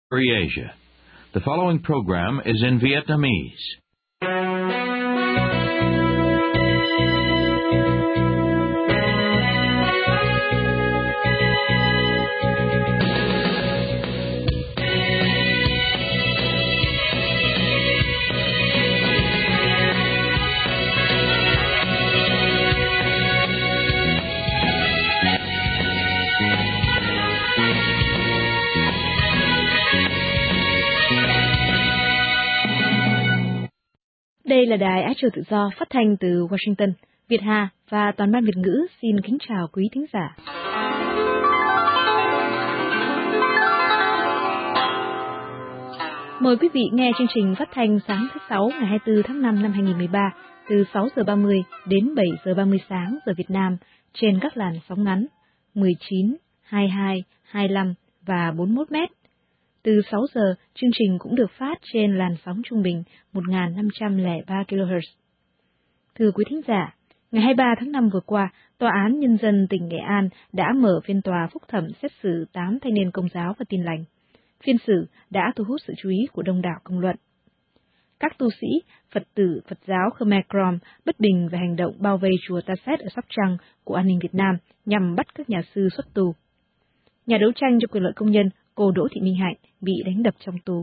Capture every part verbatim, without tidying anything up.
Free Asia. The following program is in Vietnamese. Đây là Đài Á Châu Tự Do phát thanh từ Washington. Việt Hà và toàn ban Việt ngữ xin kính chào quý thính giả. Mời quý vị nghe chương trình phát thanh sáng thứ Sáu ngày hai mươi tư tháng năm năm hai nghìn không trăm mười ba từ sáu giờ ba mươi đến bảy giờ ba mươi sáng giờ Việt Nam trên các làn sóng ngắn mười chín, hai mươi hai, hai mươi lăm và bốn mươi mốt mét. Từ sáu giờ, chương trình cũng được phát trên làn sóng trung bình một nghìn năm trăm lẻ ba ki lô héc. Thưa quý thính giả, ngày hai mươi ba tháng năm vừa qua, Tòa án Nhân dân tỉnh Nghệ An đã mở phiên tòa phúc thẩm xét xử tám thanh niên Công giáo và Tin lành. Phiên xử đã thu hút sự chú ý của đông đảo công luận. Các tu sĩ, Phật tử, Phật giáo Khmer Krom bất bình về hành động bao vây chùa Ta Xét ở Sóc Trăng của An ninh Việt Nam nhằm bắt các nhà sư xuất tù. Nhà đấu tranh cho quyền lợi công nhân cô Đỗ Thị Minh Hạnh bị đánh đập trong tù.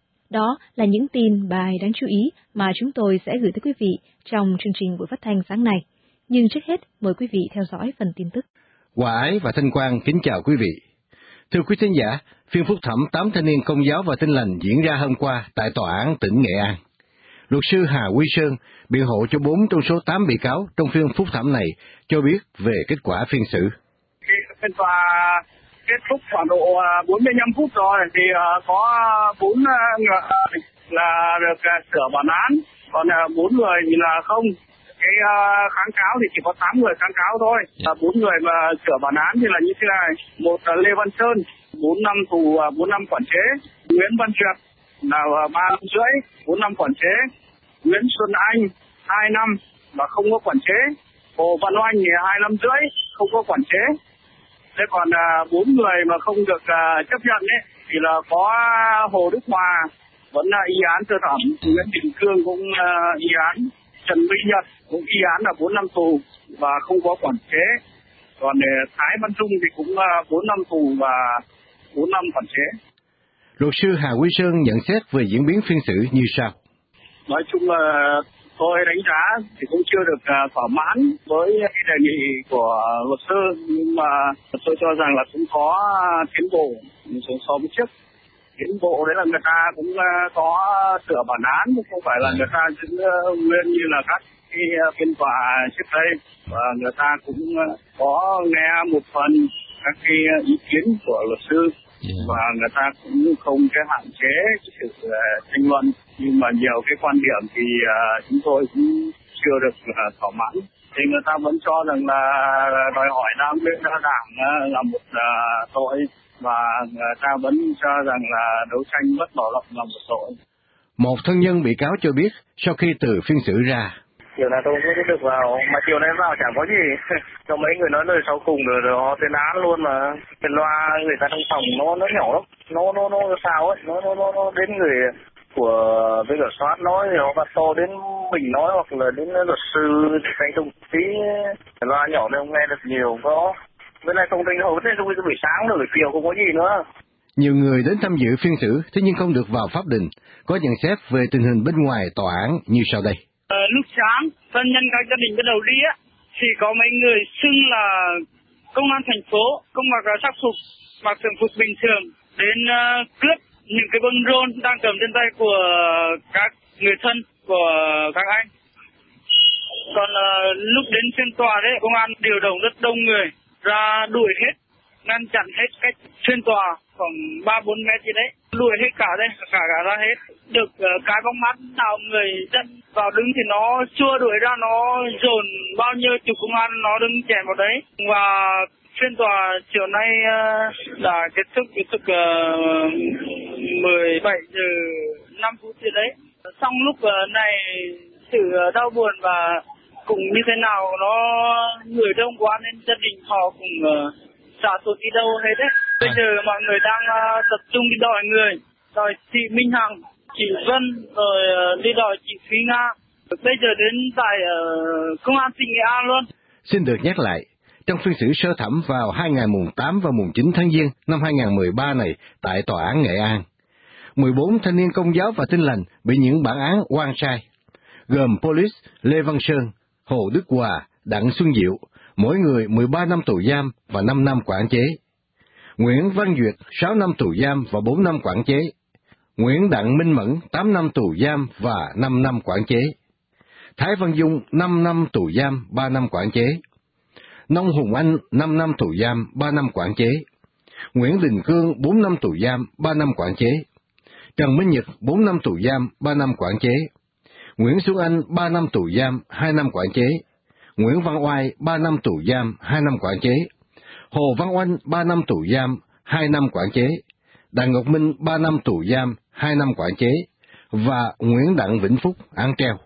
Đó là những tin, bài đáng chú ý mà chúng tôi sẽ gửi tới quý vị trong chương trình buổi phát thanh sáng nay. Nhưng trước hết, mời quý vị theo dõi phần tin tức. Hòa Ái và Thanh Quang kính chào quý vị. Thưa quý thính giả, phiên phúc thẩm tám thanh niên Công giáo và Tin lành diễn ra hôm qua tại Tòa án tỉnh Nghệ An. Luật sư Hà Huy Sơn, biện hộ cho bốn trong số tám bị cáo trong phiên phúc thẩm này, cho biết về kết quả phiên xử. Phiên tòa kết thúc khoảng độ bốn mươi lăm phút rồi, thì có bốn người là được sửa bản án, còn bốn người thì là không. Cái kháng cáo thì chỉ có tám người kháng cáo thôi. Bốn người mà sửa bản án thì là như thế này: một là Lê Văn Sơn, bốn năm tù, bốn năm quản chế; Nguyễn Văn Trượt là ba năm rưỡi, bốn năm quản chế; Nguyễn Xuân Anh hai năm và không có quản chế; Hồ Văn Oanh thì hai năm rưỡi, không có quản chế. Thế còn bốn uh, người mà không được uh, chấp nhận ấy, thì là có Hồ Đức Hòa vẫn uh, y án sơ thẩm, Nguyễn Đình Cương cũng uh, y án, Trần Minh Nhật cũng y án là bốn năm tù và không có quản chế. Còn uh, Thái Văn Trung thì cũng uh, bốn năm tù và bốn năm quản chế. Luật sư Hà Huy Sơn nhận xét về diễn biến phiên xử như sau. Nói chung là uh, tôi đánh giá thì cũng chưa được uh, thỏa mãn với cái đề nghị của luật sư, nhưng mà tôi cho rằng là cũng có tiến bộ so với trước. Tiến bộ đấy là người ta cũng uh, có sửa bản án, không phải là người ta giữ uh, nguyên như là các cái uh, phiên tòa trước đây, và người ta cũng uh, có nghe một phần các cái uh, ý kiến của luật sư. Yeah. Và người ta cũng không cái hạn chế cái sự uh, tranh luận, nhưng mà nhiều cái quan điểm thì uh, chúng tôi cũng chưa được uh, thỏa mãn. Thì người ta vẫn cho rằng là đòi hỏi đam mê đa đảng uh, là một uh, tội, và người ta vẫn cho rằng là đấu tranh bất bảo động là một tội. Một thân nhân bị cáo cho biết sau khi từ phiên xử ra: chiều nay tôi không được vào, mà chiều nay vào chẳng có gì. Cho mấy người nói lời sau cùng rồi, rồi họ tuyên án luôn mà. Cái loa người ta trong phòng nó nó nhỏ lắm, nó nó nó sao ấy, nó nó nó, nó đến người của với cả soát nói thì họ bắt to đến mình nói, hoặc là đến luật sư cái đồng tí. Cái loa nhỏ này không nghe được nhiều, có bên này thông tin hầu hết trong buổi sáng rồi buổi chiều không có gì nữa. Nhiều người đến tham dự phiên xử thế nhưng không được vào pháp đình, có nhận xét về tình hình bên ngoài tòa án như sau đây. Ờ, lúc sáng, thân nhân các gia đình bắt đầu đi á, thì có mấy người xưng là công an thành phố, không mặc sắc phục, mặc thường phục bình thường, đến uh, cướp những cái băng rôn đang cầm trên tay của các người thân của các anh. Còn uh, lúc đến phiên tòa đấy, công an điều động rất đông người ra đuổi hết, ngăn chặn hết cách phiên tòa khoảng ba bốn mét gì đấy, đuổi hết cả đây, cả cả ra hết. Được uh, cái bóng mắt nào người dân vào đứng thì nó chưa đuổi ra, nó dồn bao nhiêu chục công an nó đứng chèn vào đấy. Và phiên tòa chiều nay uh, đã kết thúc kết thúc uh, mười bảy giờ năm phút gì đấy. Xong lúc uh, này sự uh, đau buồn và cũng như thế nào nó người đông quá nên gia đình họ cũng uh, xả tụt đi đâu hết đấy. Bây giờ mọi người đang uh, tập trung đi đòi người đòi chị Minh Hằng, chị Vân, rồi đi đòi chị Thúy Nga. Bây giờ đến tại uh, công an tỉnh Nghệ An luôn. Xin được nhắc lại, trong phiên xử sơ thẩm vào hai ngày mùng tám và mùng chín tháng Giêng năm hai nghìn không trăm mười ba này tại Tòa án Nghệ An, mười bốn thanh niên Công giáo và Tin lành bị những bản án oan sai, gồm Police Lê Văn Sơn, Hồ Đức Hòa, Đặng Xuân Diệu, mỗi người mười ba năm tù giam và năm năm quản chế. Nguyễn Văn Duyệt sáu năm tù giam và bốn năm quản chế. Nguyễn Đặng Minh Mẫn tám năm tù giam và năm năm quản chế. Thái Văn Dung năm năm tù giam, ba năm quản chế. Nông Hùng Anh năm năm tù giam, ba năm quản chế. Nguyễn Đình Cương bốn năm tù giam, ba năm quản chế. Trần Minh Nhật bốn năm tù giam, ba năm quản chế. Nguyễn Xuân Anh ba năm tù giam, hai năm quản chế. Nguyễn Văn Oai ba năm tù giam, hai năm quản chế. Hồ Văn Oanh ba năm tù giam, hai năm quản chế. Đặng Ngọc Minh ba năm tù giam, hai năm quản chế. Và Nguyễn Đặng Vĩnh Phúc án treo.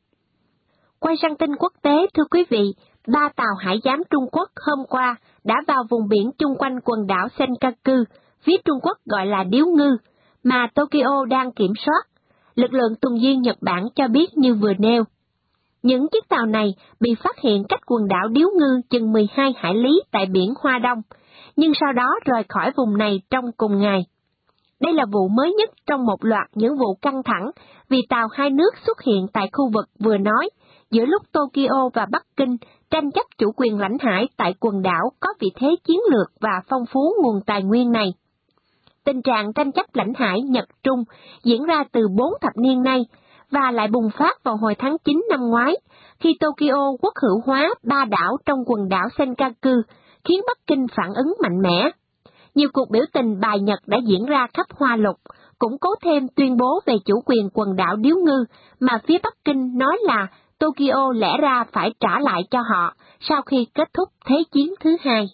Quay sang tin quốc tế, thưa quý vị, ba tàu hải giám Trung Quốc hôm qua đã vào vùng biển chung quanh quần đảo Senkaku, phía Trung Quốc gọi là Điếu Ngư, mà Tokyo đang kiểm soát. Lực lượng tuần duyên Nhật Bản cho biết như vừa nêu. Những chiếc tàu này bị phát hiện cách quần đảo Điếu Ngư chừng mười hai hải lý tại biển Hoa Đông, nhưng sau đó rời khỏi vùng này trong cùng ngày. Đây là vụ mới nhất trong một loạt những vụ căng thẳng vì tàu hai nước xuất hiện tại khu vực vừa nói, giữa lúc Tokyo và Bắc Kinh tranh chấp chủ quyền lãnh hải tại quần đảo có vị thế chiến lược và phong phú nguồn tài nguyên này. Tình trạng tranh chấp lãnh hải Nhật-Trung diễn ra từ bốn thập niên nay và lại bùng phát vào hồi tháng chín năm ngoái, khi Tokyo quốc hữu hóa ba đảo trong quần đảo Senkaku, khiến Bắc Kinh phản ứng mạnh mẽ. Nhiều cuộc biểu tình bài Nhật đã diễn ra khắp Hoa Lục, củng cố thêm tuyên bố về chủ quyền quần đảo Điếu Ngư mà phía Bắc Kinh nói là Tokyo lẽ ra phải trả lại cho họ sau khi kết thúc Thế chiến thứ hai.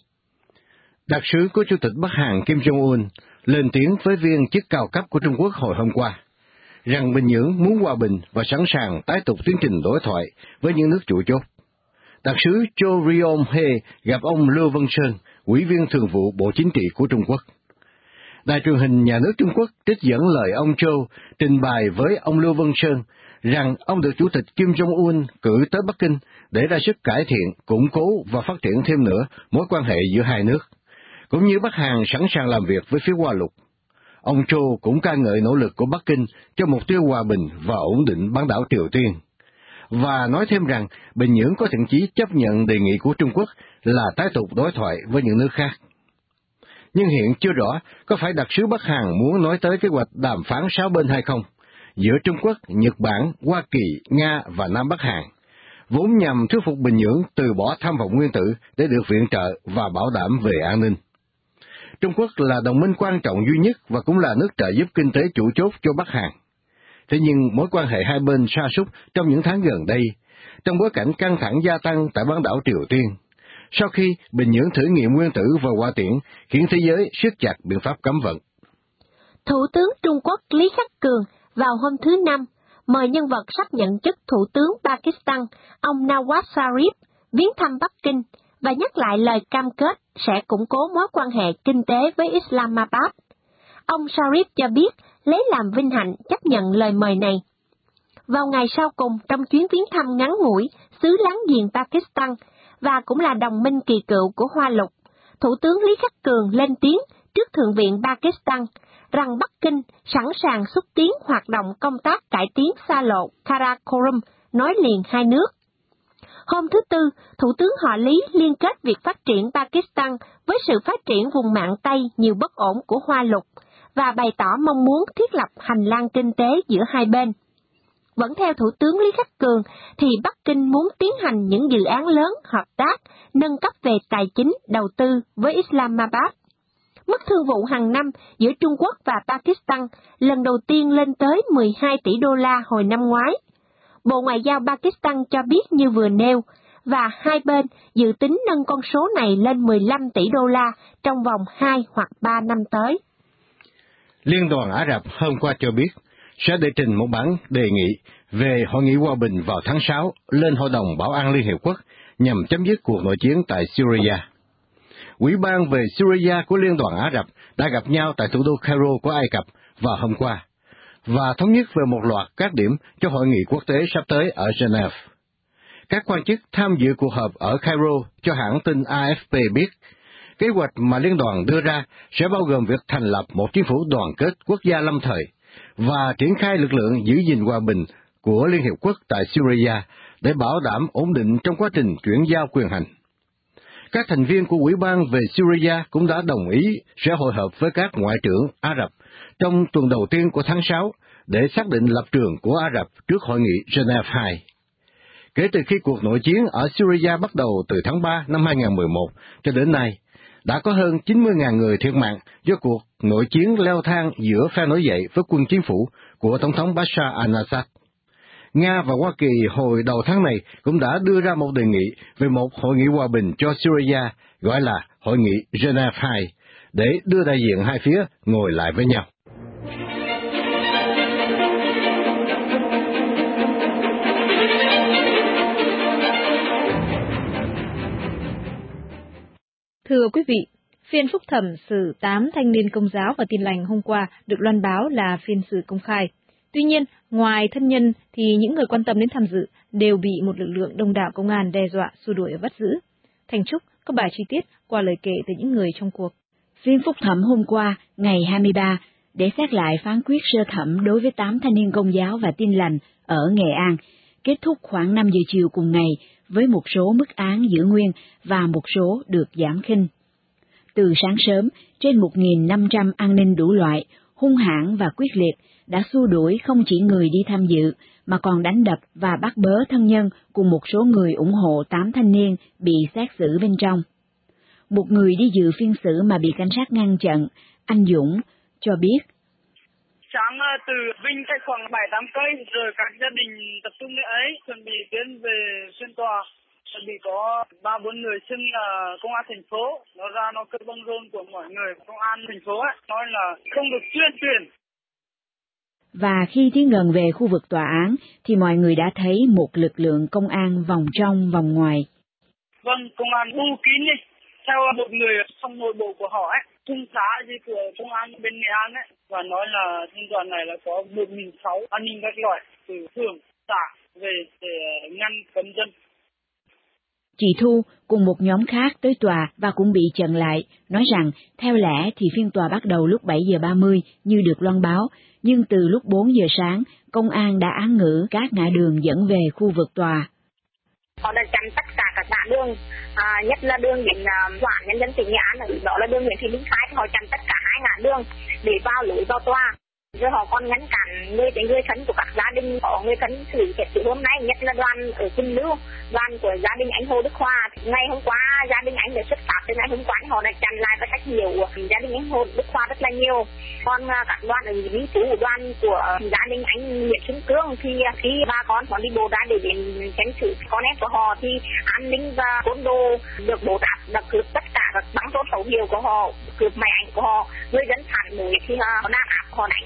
Đặc sứ của Chủ tịch Bắc Hàn Kim Jong-un lên tiếng với viên chức cao cấp của Trung Quốc hồi hôm qua, rằng Bình Nhưỡng muốn hòa bình và sẵn sàng tái tục tiến trình đối thoại với những nước chủ chốt. Đặc sứ Cho Ryong-hae gặp ông Lưu Văn Sơn, Ủy viên Thường vụ Bộ Chính trị của Trung Quốc. Đài truyền hình nhà nước Trung Quốc trích dẫn lời ông Cho trình bày với ông Lưu Văn Sơn rằng ông được Chủ tịch Kim Jong-un cử tới Bắc Kinh để ra sức cải thiện, củng cố và phát triển thêm nữa mối quan hệ giữa hai nước, cũng như Bắc Hàn sẵn sàng làm việc với phía Hoa Lục. Ông Cho cũng ca ngợi nỗ lực của Bắc Kinh cho mục tiêu hòa bình và ổn định bán đảo Triều Tiên, và nói thêm rằng Bình Nhưỡng có thiện chí chấp nhận đề nghị của Trung Quốc là tái tục đối thoại với những nước khác. Nhưng hiện chưa rõ có phải đặc sứ Bắc Hàn muốn nói tới kế hoạch đàm phán sáu bên hay không, giữa Trung Quốc, Nhật Bản, Hoa Kỳ, Nga và Nam Bắc Hàn, vốn nhằm thuyết phục Bình Nhưỡng từ bỏ tham vọng nguyên tử để được viện trợ và bảo đảm về an ninh. Trung Quốc là đồng minh quan trọng duy nhất và cũng là nước trợ giúp kinh tế chủ chốt cho Bắc Hàn. Thế nhưng mối quan hệ hai bên sa sút trong những tháng gần đây, trong bối cảnh căng thẳng gia tăng tại bán đảo Triều Tiên, sau khi Bình Nhưỡng thử nghiệm nguyên tử và hỏa tiễn khiến thế giới siết chặt biện pháp cấm vận. Thủ tướng Trung Quốc Lý Khắc Cường vào hôm thứ Năm mời nhân vật sắp nhận chức Thủ tướng Pakistan, ông Nawaz Sharif, viếng thăm Bắc Kinh và nhắc lại lời cam kết sẽ củng cố mối quan hệ kinh tế với Islamabad. Ông Sharif cho biết lấy làm vinh hạnh chấp nhận lời mời này. Vào ngày sau cùng trong chuyến viếng thăm ngắn ngủi xứ láng giềng Pakistan và cũng là đồng minh kỳ cựu của Hoa Lục, Thủ tướng Lý Khắc Cường lên tiếng trước Thượng viện Pakistan rằng Bắc Kinh sẵn sàng xúc tiến hoạt động công tác cải tiến xa lộ Karakorum nối liền hai nước. Hôm thứ Tư, Thủ tướng họ Lý liên kết việc phát triển Pakistan với sự phát triển vùng mạn Tây nhiều bất ổn của Hoa Lục và bày tỏ mong muốn thiết lập hành lang kinh tế giữa hai bên. Vẫn theo Thủ tướng Lý Khắc Cường, thì Bắc Kinh muốn tiến hành những dự án lớn hợp tác, nâng cấp về tài chính, đầu tư với Islamabad. Mức thương vụ hàng năm giữa Trung Quốc và Pakistan lần đầu tiên lên tới mười hai tỷ đô la hồi năm ngoái. Bộ Ngoại giao Pakistan cho biết như vừa nêu, và hai bên dự tính nâng con số này lên mười lăm tỷ đô la trong vòng hai hoặc ba năm tới. Liên đoàn Ả Rập hôm qua cho biết sẽ đệ trình một bản đề nghị về hội nghị hòa bình vào tháng sáu lên Hội đồng Bảo an Liên Hiệp Quốc nhằm chấm dứt cuộc nội chiến tại Syria. Ủy ban về Syria của Liên đoàn Ả Rập đã gặp nhau tại thủ đô Cairo của Ai Cập vào hôm qua, và thống nhất về một loạt các điểm cho hội nghị quốc tế sắp tới ở Geneva. Các quan chức tham dự cuộc họp ở Cairo cho hãng tin A F P biết, kế hoạch mà liên đoàn đưa ra sẽ bao gồm việc thành lập một chính phủ đoàn kết quốc gia lâm thời và triển khai lực lượng giữ gìn hòa bình của Liên Hiệp Quốc tại Syria để bảo đảm ổn định trong quá trình chuyển giao quyền hành. Các thành viên của Ủy ban về Syria cũng đã đồng ý sẽ hội họp với các ngoại trưởng Ả Rập trong tuần đầu tiên của tháng sáu để xác định lập trường của Ả Rập trước hội nghị Geneva hai. Kể từ khi cuộc nội chiến ở Syria bắt đầu từ tháng ba năm hai nghìn không trăm mười một cho đến nay, đã có hơn chín mươi nghìn người thiệt mạng do cuộc nội chiến leo thang giữa phe nổi dậy với quân chính phủ của Tổng thống Bashar al-Assad. Nga và Hoa Kỳ hồi đầu tháng này cũng đã đưa ra một đề nghị về một hội nghị hòa bình cho Syria, gọi là Hội nghị Geneva hai, để đưa đại diện hai phía ngồi lại với nhau. Thưa quý vị, phiên phúc thẩm xử tám thanh niên Công giáo và Tin lành hôm qua được loan báo là phiên xử công khai. Tuy nhiên, ngoài thân nhân thì những người quan tâm đến tham dự đều bị một lực lượng đông đảo công an đe dọa, xua đuổi và bắt giữ. Thành Trúc có bài chi tiết qua lời kể từ những người trong cuộc. Phiên phúc thẩm hôm qua, ngày hai mươi ba, để xét lại phán quyết sơ thẩm đối với tám thanh niên Công giáo và Tin lành ở Nghệ An, kết thúc khoảng năm giờ chiều cùng ngày với một số mức án giữ nguyên và một số được giảm khinh. Từ sáng sớm, trên một nghìn năm trăm an ninh đủ loại, hung hãn và quyết liệt đã xua đuổi không chỉ người đi tham dự, mà còn đánh đập và bắt bớ thân nhân cùng một số người ủng hộ tám thanh niên bị xét xử bên trong. Một người đi dự phiên xử mà bị cảnh sát ngăn chặn, anh Dũng, cho biết. Sáng từ Vinh cách khoảng bảy tám cây, rồi các gia đình tập trung nơi ấy, chuẩn bị tiến về phiên tòa. Chuẩn bị có ba bốn người xưng là công an thành phố, nó ra nó cất băng rôn của mọi người công an thành phố ấy, nói là không được tuyên truyền. Và khi tiến gần về khu vực tòa án, thì mọi người đã thấy một lực lượng công an vòng trong vòng ngoài. Vâng, công an bu kín đi, theo một người trong nội bộ của họ ấy, trung tá gì của công an bên Nghệ An ấy, và nói là trên đoàn này là có một nghìn sáu trăm an ninh các loại từ phường, xã về để ngăn cấm dân. Chị Thu cùng một nhóm khác tới tòa và cũng bị chặn lại, nói rằng theo lẽ thì phiên tòa bắt đầu lúc bảy giờ ba mươi như được loan báo, nhưng từ lúc bốn giờ sáng, công an đã án ngữ các ngã đường dẫn về khu vực tòa. Họ đã chặn tất cả các ngã đường, à, nhất là đường đến uh, Tòa Nhân dân tỉnh Nghệ An, đó là đường Nguyễn Thị Minh Khai, họ chặn tất cả hai ngã đường để vào lối vào tòa. Rồi họ còn ngăn cản người đến người thân của các gia đình có người thân xử xét xử hôm nay, nhất là đoàn ở Kinh Lưu, đoàn của gia đình anh Hồ Đức Hòa. Ngày hôm qua gia đình anh đã xuất phát, từ ngày hôm qua họ đã chặn lại và cách nhiều gia đình anh Hồ Đức Hòa rất là nhiều. Còn các đoàn ở Vĩnh Phú, đoàn của gia đình anh Nguyễn Xuân Cương thì khi ba con họ đi bộ ra để đến tranh xử con em của họ thì an ninh và côn đồ được bố đáp, đã cướp tất cả các băng rôn khẩu hiệu của họ, cướp máy ảnh của họ, người dân phản đối thì họ đang áp họ đánh.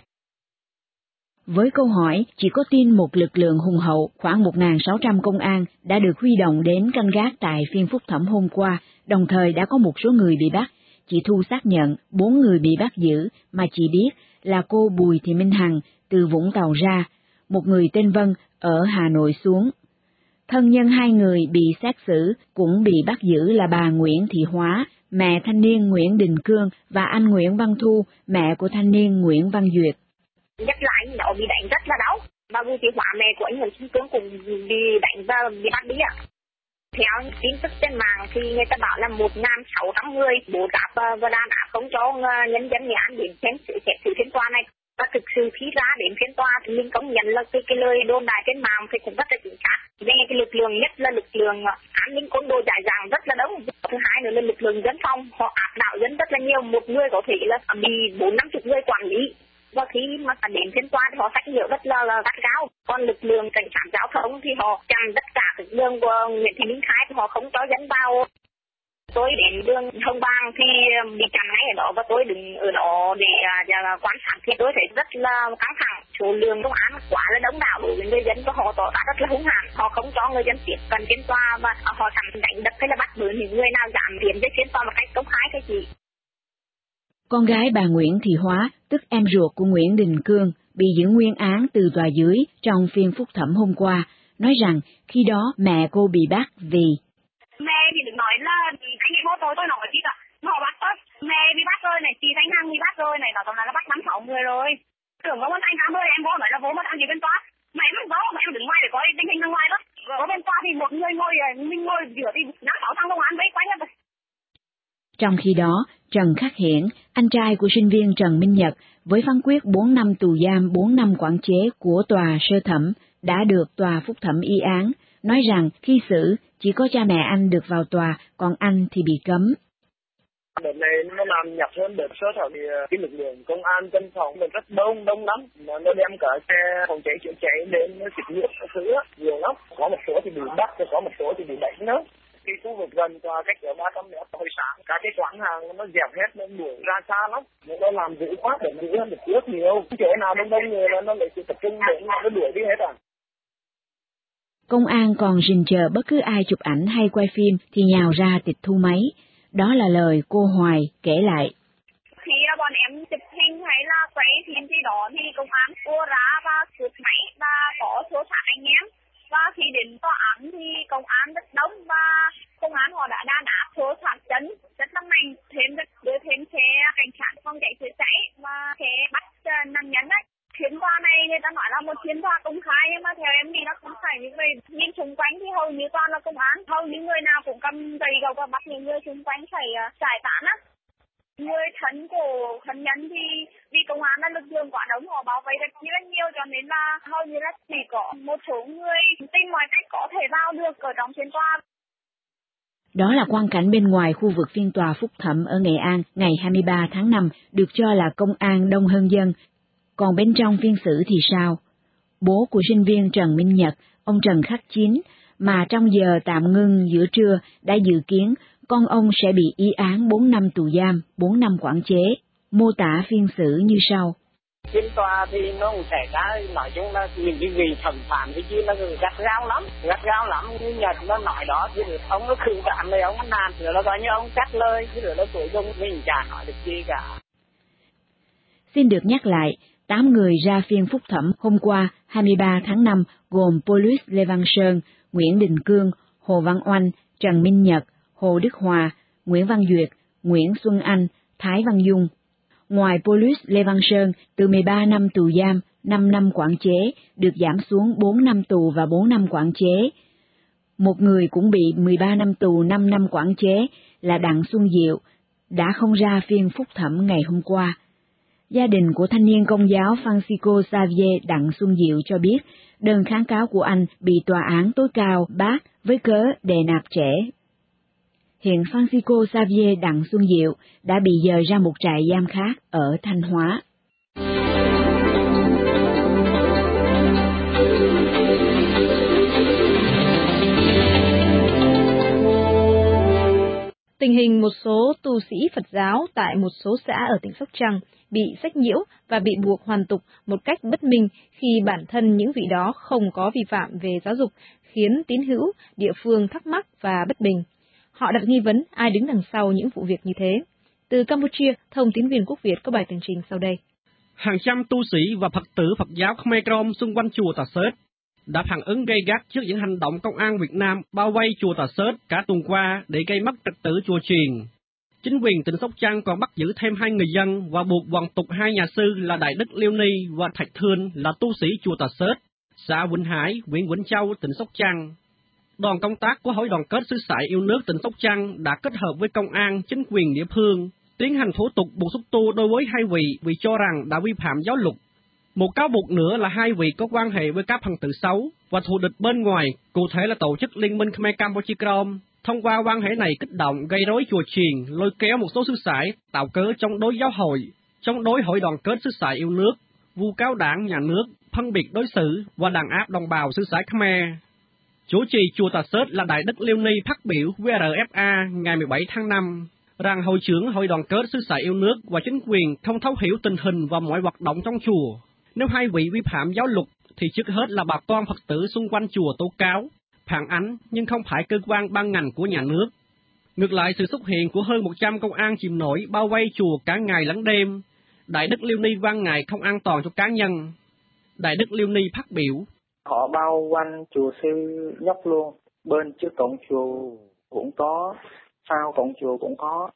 Với câu hỏi, chỉ có tin một lực lượng hùng hậu khoảng một nghìn sáu trăm công an đã được huy động đến canh gác tại phiên phúc thẩm hôm qua, đồng thời đã có một số người bị bắt. Chị Thu xác nhận bốn người bị bắt giữ mà chị biết là cô Bùi Thị Minh Hằng từ Vũng Tàu ra, một người tên Vân ở Hà Nội xuống. Thân nhân hai người bị xét xử cũng bị bắt giữ là bà Nguyễn Thị Hóa, mẹ thanh niên Nguyễn Đình Cương, và anh Nguyễn Văn Thu, mẹ của thanh niên Nguyễn Văn Duyệt. Nhất là anh đó bị đánh rất là đau, và Bùi Thị Hóa mẹ của anh Nguyễn Xuân Cương cũng bị đánh và bị bắt đi ạ. Theo tin tức trên mạng thì người ta bảo là một nghìn sáu trăm người bố đáp và đàn áp không cho nhân dân Nghệ An đến xem sự xét xử phiên tòa này. Và thực sự khi ra đến phiên tòa thì mình công nhận là cái, cái lời đồn đại trên mạng thì cũng rất là chính xác. Đây cái lực lượng nhất là lực lượng an ninh côn đồ dại dàng rất là đông. Thứ hai nữa là lực lượng dân phòng, họ áp đảo dân rất là nhiều, một người có thể là bị bốn năm chục người quản lý. Và khi mà đến phiên tòa thì họ sách hiệu rất là gắt gao. Còn lực lượng cảnh sát giao thông thì họ chặn tất cả các đường của Nguyễn Thị Minh Khai thì họ không cho dẫn vào. Tôi đến đường Hồng Bàng thì bị chặn ngay ở đó và tôi đứng ở đó để uh, quan sát thì tôi thấy rất là căng thẳng. Số lượng công an quá là đông đảo đối với người dân và họ tỏ ra rất là hung hãn. Họ không cho người dân tiếp cận phiên tòa và họ sẵn đánh đập hay là bắt bớ những người nào giảm tiền với phiên tòa một cách công khai cái gì. Con gái bà Nguyễn Thị Hóa, tức em ruột của Nguyễn Đình Cương, bị giữ nguyên án từ tòa dưới trong phiên phúc thẩm hôm qua, nói rằng khi đó mẹ cô bị bắt vì mẹ thì đừng nói là anh bị bố tôi tôi nói chị ạ, họ bắt tôi, mẹ bị bắt rồi này, chị Thanh Hằng bị bắt rồi này, đó tóm lại là bắt năm sáu người rồi. Tưởng có một anh tám mươi em vô nói là vô mất ăn gì bên tòa, mà em không rõ mà em đứng ngoài để coi tình hình bên ngoài đó. Ở bên tòa thì một người ngồi, mình ngồi giữa thì năm sáu thằng công an vây quanh rồi. Trong khi đó, Trần Khắc Hiển, anh trai của sinh viên Trần Minh Nhật, với phán quyết bốn năm tù giam bốn năm quản chế của tòa sơ thẩm, đã được tòa phúc thẩm y án, nói rằng khi xử, chỉ có cha mẹ anh được vào tòa, còn anh thì bị cấm. Đợt này nó làm nhập hơn đợt sơ thẩm thì cái lực lượng công an dân phòng mình rất đông, đông lắm. Mà nó đem cả xe phòng cháy chữa cháy đến nó xịt nước, nó thứ nhiều lắm. Có một số thì bị bắt, có một số thì bị đánh nữa. Khi khu vực gần tòa cách ở ba trăm mét hồi sáng, các cái quán hàng nó dẹp hết, nó đuổi ra xa lắm. Nó làm dữ quá, để dữ hơn được trước nhiều. Chỗ nào đông đông người là nó lại tập trung để nó đuổi đi hết à. Công an còn rình chờ bất cứ ai chụp ảnh hay quay phim thì nhào ra tịch thu máy. Đó là lời cô Hoài kể lại. Khi bọn em chụp hình hay là quay phim gì đó thì công an cô ra và cướp máy và có số sát anh em. Và khi đến tòa án thì công an rất đông và công an họ đã đàn áp số sát chân rất là mạnh, thêm đưa thêm xe cảnh sát phòng cháy chữa cháy và xe bắt nạn nhân đấy. Phiên tòa này người ta nói là một phiên tòa công khai, nhưng mà theo em nghĩ nó không phải như vậy. Nhìn xung quanh thì hầu như toàn là công an, hầu như người nào cũng cầm dây gầu và bắt những người xung quanh phải giải tán á. Người thân của thân nhân thì vì công an là lực lượng quá đông, họ bảo vệ rất nhiều, nhiều cho nên là hầu như là chỉ có một số người tìm mọi cách có thể vào được ở trong phiên tòa. Đó là quang cảnh bên ngoài khu vực phiên tòa phúc thẩm ở Nghệ An ngày hai mươi ba tháng năm, được cho là công an đông hơn dân. Còn bên trong phiên xử thì sao? Bố của sinh viên Trần Minh Nhật, ông Trần Khắc Chín, mà trong giờ tạm ngưng giữa trưa đã dự kiến con ông sẽ bị y án bốn năm tù giam, bốn năm quản chế. Mô tả phiên xử như sau. Phiên tòa thì nó cũng xảy ra, nói chung là những cái vị thẩm phán thì chứ nó gắt gao lắm, gắt gao lắm. Như Nhật nó nói đó, chứ ông nó khử cảm này, ông nó nàn, rồi nó coi như ông cắt lời, chứ rồi nó cuối cùng mình chả nói được gì cả. Xin được nhắc lại, tám người ra phiên phúc thẩm hôm qua hai mươi ba tháng năm gồm Paulus Lê Văn Sơn, Nguyễn Đình Cương, Hồ Văn Oanh, Trần Minh Nhật, Hồ Đức Hòa, Nguyễn Văn Duyệt, Nguyễn Xuân Anh, Thái Văn Dung. Ngoài Paulus Lê Văn Sơn, từ mười ba năm tù giam, năm năm quản chế, được giảm xuống bốn năm tù và bốn năm quản chế. Một người cũng bị mười ba năm tù, năm năm quản chế là Đặng Xuân Diệu, đã không ra phiên phúc thẩm ngày hôm qua. Gia đình của thanh niên Công giáo Francisco Xavier Đặng Xuân Diệu cho biết đơn kháng cáo của anh bị tòa án tối cao bác với cớ đè nạp trẻ. Hiện Francisco Xavier Đặng Xuân Diệu đã bị dời ra một trại giam khác ở Thanh Hóa. Tình hình một số tu sĩ Phật giáo tại một số xã ở tỉnh Sóc Trăng bị sách nhiễu và bị buộc hoàn tục một cách bất minh khi bản thân những vị đó không có vi phạm về giáo dục, khiến tín hữu địa phương thắc mắc và bất bình. Họ đặt nghi vấn ai đứng đằng sau những vụ việc như thế. Từ Campuchia, thông tín viên Quốc Việt có bài tường trình sau đây. Hàng trăm tu sĩ và Phật tử Phật giáo Khmer Krom xung quanh chùa Tà Xết đã phản ứng gay gắt trước những hành động công an Việt Nam bao vây chùa Tà Xết cả tuần qua để gây mất trật tự chùa chiền. Chính quyền tỉnh Sóc Trăng còn bắt giữ thêm hai người dân và buộc hoàn tục hai nhà sư là Đại Đức Liêu Ni và Thạch Thươn là tu sĩ chùa Tà Xết, xã Vĩnh Hải, huyện Vĩnh Châu, tỉnh Sóc Trăng. Đoàn công tác của Hội đoàn kết xứ Sải yêu nước tỉnh Sóc Trăng đã kết hợp với công an, chính quyền địa phương tiến hành thủ tục buộc xúc tu đối với hai vị vì cho rằng đã vi phạm giáo luật. Một cáo buộc nữa là hai vị có quan hệ với các phần tử xấu và thù địch bên ngoài, cụ thể là tổ chức Liên minh Khmer Campuchia Krom. Thông qua quan hệ này kích động gây rối chùa chiền, lôi kéo một số xứ Sải tạo cớ chống đối giáo hội, chống đối Hội đoàn kết xứ Sải yêu nước, vu cáo đảng, nhà nước, phân biệt đối xử và đàn áp đồng bào xứ Sải Khmer. Chủ trì chùa Tà Xết là Đại Đức Liêu Ni phát biểu với rờ ép a ngày mười bảy tháng năm rằng hội trưởng Hội đoàn kết xứ Sải yêu nước và chính quyền không thấu hiểu tình hình và mọi hoạt động trong chùa. Nếu hai vị vi phạm giáo luật thì trước hết là bà con Phật tử xung quanh chùa tố cáo, phản ánh nhưng không phải cơ quan ban ngành của nhà nước. Ngược lại, sự xuất hiện của hơn một trăm công an chìm nổi bao vây chùa cả ngày lẫn đêm. Đại đức Liêu Ni van ngài không an toàn cho cá nhân. Đại đức Liêu Ni phát biểu: Họ bao quanh chùa Sư Nhóc luôn, bên trước cổng chùa cũng có, sau cổng chùa cũng có,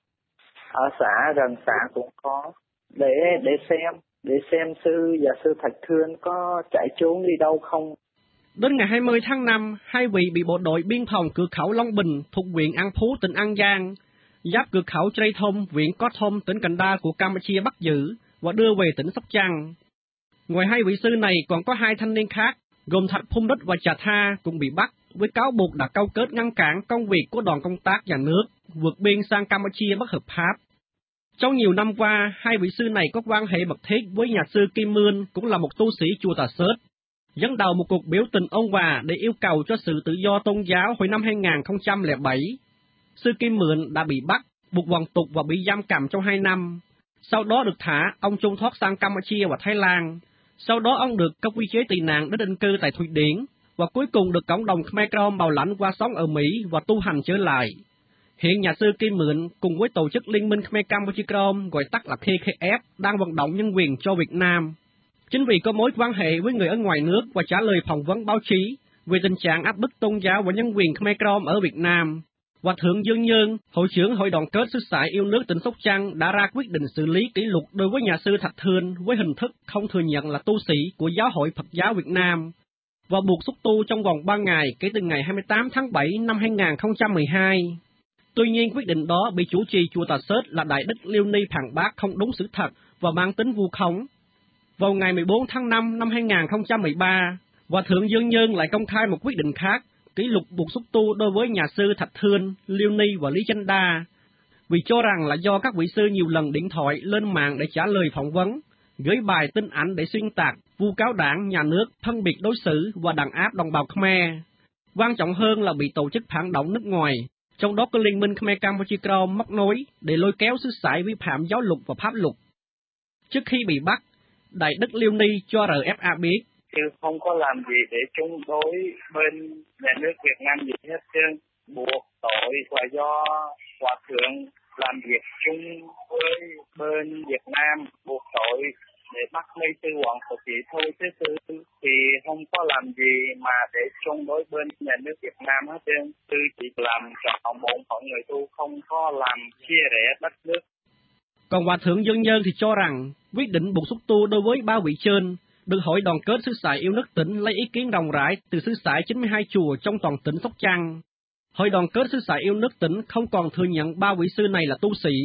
ở xã gần xã cũng có, để để xem, để xem sư và sư Thạch Thươn có chạy trốn đi đâu không. Đến ngày hai mươi tháng năm, hai vị bị bộ đội biên phòng cửa khẩu Long Bình thuộc huyện An Phú, tỉnh An Giang, giáp cửa khẩu Trây Thom, huyện Có Thom, tỉnh Cành Đa của Campuchia bắt giữ và đưa về tỉnh Sóc Trăng. Ngoài hai vị sư này còn có hai thanh niên khác, gồm Thạch Phung Đích và Trà Tha cũng bị bắt với cáo buộc đã câu kết ngăn cản công việc của đoàn công tác nhà nước vượt biên sang Campuchia bất hợp pháp. Trong nhiều năm qua, hai vị sư này có quan hệ mật thiết với nhà sư Kim Mươn, cũng là một tu sĩ chùa Tà Xết, dẫn đầu một cuộc biểu tình ôn hòa để yêu cầu cho sự tự do tôn giáo hồi năm hai nghìn không trăm lẻ bảy. Sư Kim Mươn đã bị bắt, buộc hoàn tục và bị giam cầm trong hai năm. Sau đó được thả, ông trốn thoát sang Campuchia và Thái Lan. Sau đó ông được cấp quy chế tị nạn đến định cư tại Thụy Điển, và cuối cùng được cộng đồng Khmer Krom bảo lãnh qua sống ở Mỹ và tu hành trở lại. Hiện nhà sư Kim Mươn cùng với tổ chức Liên minh Khmer Campuchia Krom, gọi tắt là T K F, đang vận động nhân quyền cho Việt Nam. Chính vì có mối quan hệ với người ở ngoài nước và trả lời phỏng vấn báo chí về tình trạng áp bức tôn giáo và nhân quyền Khmer Krom ở Việt Nam, Hòa thượng Dương Nhơn, hội trưởng Hội đoàn kết xứ Sải yêu nước tỉnh Sóc Trăng đã ra quyết định xử lý kỷ luật đối với nhà sư Thạch Thươn với hình thức không thừa nhận là tu sĩ của Giáo hội Phật giáo Việt Nam và buộc xúc tu trong vòng ba ngày kể từ ngày hai mươi tám tháng bảy năm hai nghìn không trăm mười hai. Tuy nhiên, quyết định đó bị chủ trì chùa Tà Xết là Đại đức Liêu Ni phản bác không đúng sự thật và mang tính vu khống. Vào ngày mười bốn tháng năm năm hai nghìn không trăm mười ba, Hòa thượng Dương Nhơn lại công khai một quyết định khác, kỷ luật buộc xúc tu đối với nhà sư Thạch Thươn, Liêu Ni và Lý Chánh Đa, vì cho rằng là do các vị sư nhiều lần điện thoại lên mạng để trả lời phỏng vấn, gửi bài tin ảnh để xuyên tạc, vu cáo đảng, nhà nước, phân biệt đối xử và đàn áp đồng bào Khmer. Quan trọng hơn là bị tổ chức phản động nước ngoài, trong đó có Liên minh Khmer Campuchia Krom móc nối để lôi kéo xứ Sải vi phạm giáo luật và pháp luật. Trước khi bị bắt, Đại đức Liêu Ni cho R F A biết: Chứ không có làm gì để chống đối bên nhà nước Việt Nam gì hết trơn. Buộc tội là do hòa thượng làm việc chung với bên Việt Nam, buộc tội để bắt mấy sư hoàng Phật chỉ thôi, chứ sư thì không có làm gì mà để chống đối bên nhà nước Việt Nam hết trơn. Sư chỉ làm trọn bổn phận người tu, không có làm chia rẽ đất nước. Còn Hòa thượng Dương Nhơn thì cho rằng quyết định buộc xúc tu đối với ba vị trên được Hội đoàn kết xứ Sải yêu nước tỉnh lấy ý kiến rộng rãi từ xứ Sải chín mươi hai chùa trong toàn tỉnh Sóc Trăng. Hội đoàn kết xứ Sải yêu nước tỉnh không còn thừa nhận ba vị sư này là tu sĩ.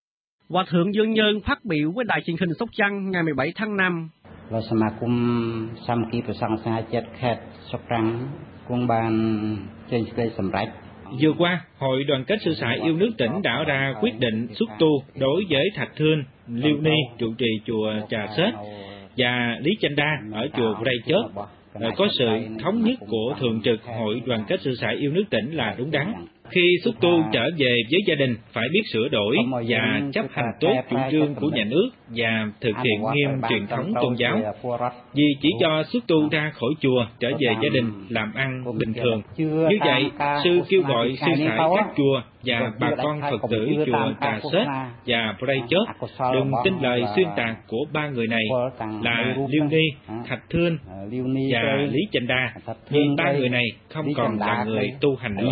Hòa thượng Dương Nhơn phát biểu với đài truyền hình Sóc Trăng ngày mười bảy tháng năm. Vừa qua, Hội đoàn kết xứ Sải yêu nước tỉnh đã ra quyết định xuất tu đối với Thạch Thươn, Liêu Ni trụ trì chùa Trà Xết và Lý Chanh Đa ở chùa Rây Chớt. Có sự thống nhất của Thường trực Hội đoàn kết xứ Sải yêu nước tỉnh là đúng đắn. Khi xúc tu trở về với gia đình phải biết sửa đổi và chấp hành tốt chủ trương của nhà nước và thực hiện nghiêm truyền thống tôn giáo. Vì chỉ cho xúc tu ra khỏi chùa trở về gia đình làm ăn bình thường. Như vậy, sư kêu gọi sư sãi các chùa và bà con Phật tử chùa Trà Xết và Rây Chớt đừng tin lời xuyên tạc của ba người này là Liêu Ni, Thạch Thươn và Lý Chanh Đa, vì ba người này không còn là người tu hành nữa.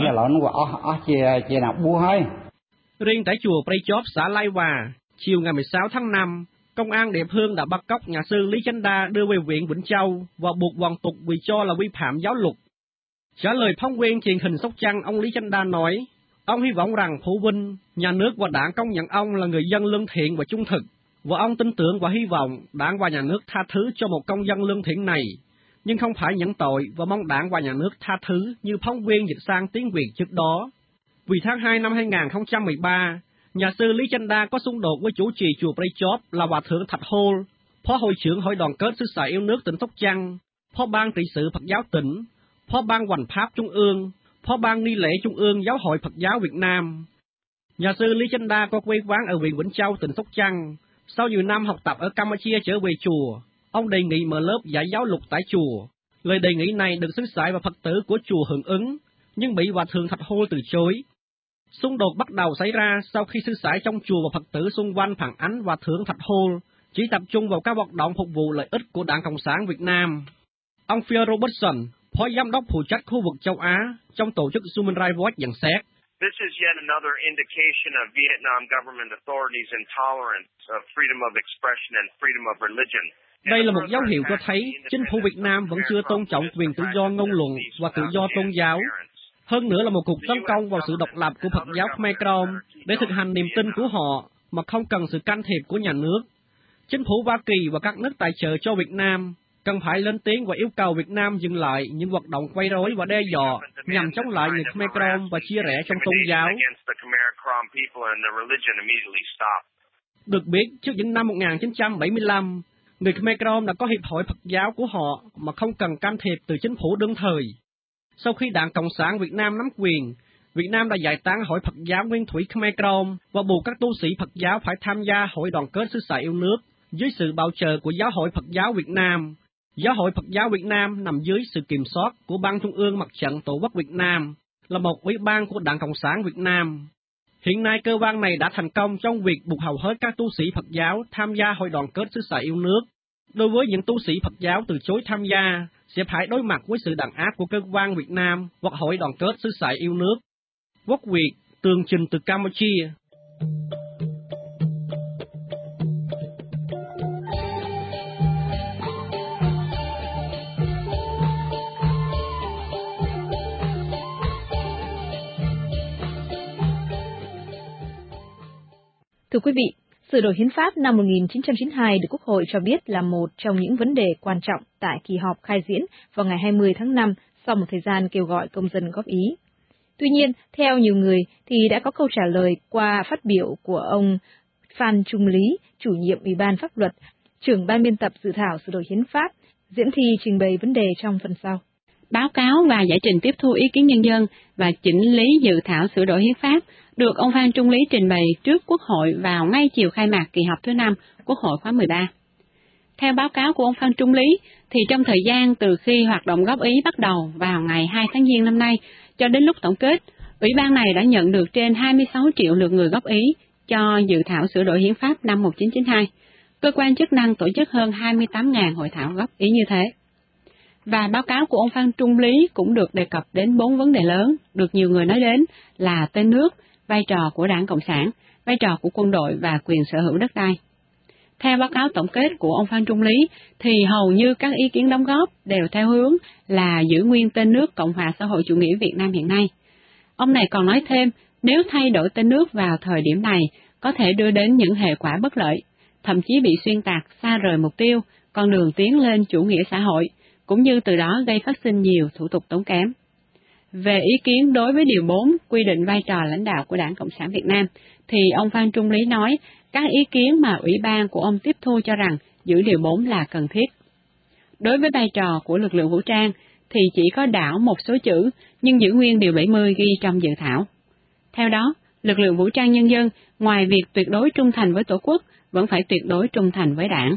Riêng tại chùa Rây Chớt, xã Lai Hòa, chiều ngày mười sáu tháng năm, công an địa phương đã bắt cóc nhà sư Lý Chánh Đa đưa về huyện Vĩnh Châu và buộc hoàn tục vì cho là vi phạm giáo luật. Trả lời phóng viên truyền hình Sóc Trăng, ông Lý Chánh Đa nói, ông hy vọng rằng phụ huynh, nhà nước và đảng công nhận ông là người dân lương thiện và trung thực, và ông tin tưởng và hy vọng đảng và nhà nước tha thứ cho một công dân lương thiện này, nhưng không phải nhận tội và mong đảng và nhà nước tha thứ như phóng viên dịch sang tiếng Việt trước đó. Vì tháng hai năm hai nghìn không trăm mười ba, nhà sư Lý Chanh Đa có xung đột với chủ trì chùa Rây Chớt là Hòa thượng Thạch Hô, phó hội trưởng Hội đoàn kết xứ Sải yêu nước tỉnh Sóc Trăng, phó ban trị sự Phật giáo tỉnh, phó ban hoành pháp trung ương, phó ban nghi lễ trung ương Giáo hội Phật giáo Việt Nam. Nhà sư Lý Chanh Đa có quê quán ở huyện Vĩnh Châu, tỉnh Sóc Trăng. Sau nhiều năm học tập ở Campuchia trở về chùa, ông đề nghị mở lớp dạy giáo luật tại chùa. Lời đề nghị này được xứ Sải và Phật tử của chùa hưởng ứng, nhưng bị Hòa thượng Thạch Hô từ chối. Xung đột bắt đầu xảy ra sau khi sư sãi trong chùa và Phật tử xung quanh phản ánh Hòa thượng Thạch Hall chỉ tập trung vào các hoạt động phục vụ lợi ích của Đảng Cộng sản Việt Nam. Ông Phil Robertson, Phó Giám đốc phụ trách khu vực châu Á trong tổ chức Human Rights Watch nhận xét. This is yet another indication of Vietnam government authorities' intolerance of freedom of expression and freedom of religion. Đây là một dấu hiệu cho thấy chính phủ Việt Nam vẫn chưa tôn trọng quyền tự do ngôn luận và tự do tôn giáo. Hơn nữa là một cuộc tấn công vào sự độc lập của Phật giáo Khmer Krom để thực hành niềm tin của họ mà không cần sự can thiệp của nhà nước. Chính phủ Hoa Kỳ và các nước tài trợ cho Việt Nam cần phải lên tiếng và yêu cầu Việt Nam dừng lại những hoạt động quấy rối và đe dọa nhằm chống lại người Khmer Krom và chia rẽ trong tôn giáo. Được biết, trước những năm một nghìn chín trăm bảy mươi lăm, người Khmer Krom đã có hiệp hội Phật giáo của họ mà không cần can thiệp từ chính phủ đương thời. Sau khi Đảng Cộng sản Việt Nam nắm quyền, Việt Nam đã giải tán Hội Phật giáo Nguyên thủy Khmer Krom và buộc các tu sĩ Phật giáo phải tham gia Hội đoàn kết xứ sở yêu nước dưới sự bảo trợ của Giáo hội Phật giáo Việt Nam. Giáo hội Phật giáo Việt Nam nằm dưới sự kiểm soát của Ban Trung ương Mặt trận Tổ quốc Việt Nam, là một ủy ban của Đảng Cộng sản Việt Nam. Hiện nay cơ quan này đã thành công trong việc buộc hầu hết các tu sĩ Phật giáo tham gia Hội đoàn kết xứ sở yêu nước. Đối với những tu sĩ Phật giáo từ chối tham gia, sẽ phải đối mặt với sự đàn áp của cơ quan Việt Nam hoặc Hội đoàn kết xứ sở yêu nước. Quốc Việt, tường trình từ Campuchia. Thưa quý vị, sửa đổi hiến pháp năm một nghìn chín trăm chín mươi hai được Quốc hội cho biết là một trong những vấn đề quan trọng tại kỳ họp khai diễn vào ngày hai mươi tháng năm sau một thời gian kêu gọi công dân góp ý. Tuy nhiên, theo nhiều người thì đã có câu trả lời qua phát biểu của ông Phan Trung Lý, chủ nhiệm Ủy ban Pháp luật, trưởng ban biên tập dự thảo sửa đổi hiến pháp. Diễm Thi trình bày vấn đề trong phần sau. Báo cáo và giải trình tiếp thu ý kiến nhân dân và chỉnh lý dự thảo sửa đổi hiến pháp được ông Phan Trung Lý trình bày trước Quốc hội vào ngay chiều khai mạc kỳ họp thứ năm Quốc hội khóa mười ba. Theo báo cáo của ông Phan Trung Lý, thì trong thời gian từ khi hoạt động góp ý bắt đầu vào ngày hai tháng Giêng năm nay cho đến lúc tổng kết, Ủy ban này đã nhận được trên hai mươi sáu triệu lượt người góp ý cho dự thảo sửa đổi hiến pháp năm một nghìn chín trăm chín mươi hai. Cơ quan chức năng tổ chức hơn hai mươi tám nghìn hội thảo góp ý như thế. Và báo cáo của ông Phan Trung Lý cũng được đề cập đến bốn vấn đề lớn, được nhiều người nói đến là tên nước, vai trò của Đảng Cộng sản, vai trò của quân đội và quyền sở hữu đất đai. Theo báo cáo tổng kết của ông Phan Trung Lý, thì hầu như các ý kiến đóng góp đều theo hướng là giữ nguyên tên nước Cộng hòa xã hội chủ nghĩa Việt Nam hiện nay. Ông này còn nói thêm, nếu thay đổi tên nước vào thời điểm này, có thể đưa đến những hệ quả bất lợi, thậm chí bị xuyên tạc xa rời mục tiêu, con đường tiến lên chủ nghĩa xã hội, cũng như từ đó gây phát sinh nhiều thủ tục tốn kém. Về ý kiến đối với Điều bốn quy định vai trò lãnh đạo của Đảng Cộng sản Việt Nam, thì ông Phan Trung Lý nói các ý kiến mà Ủy ban của ông tiếp thu cho rằng giữ Điều bốn là cần thiết. Đối với vai trò của lực lượng vũ trang, thì chỉ có đảo một số chữ, nhưng giữ nguyên Điều bảy mươi ghi trong dự thảo. Theo đó, lực lượng vũ trang nhân dân, ngoài việc tuyệt đối trung thành với Tổ quốc, vẫn phải tuyệt đối trung thành với Đảng.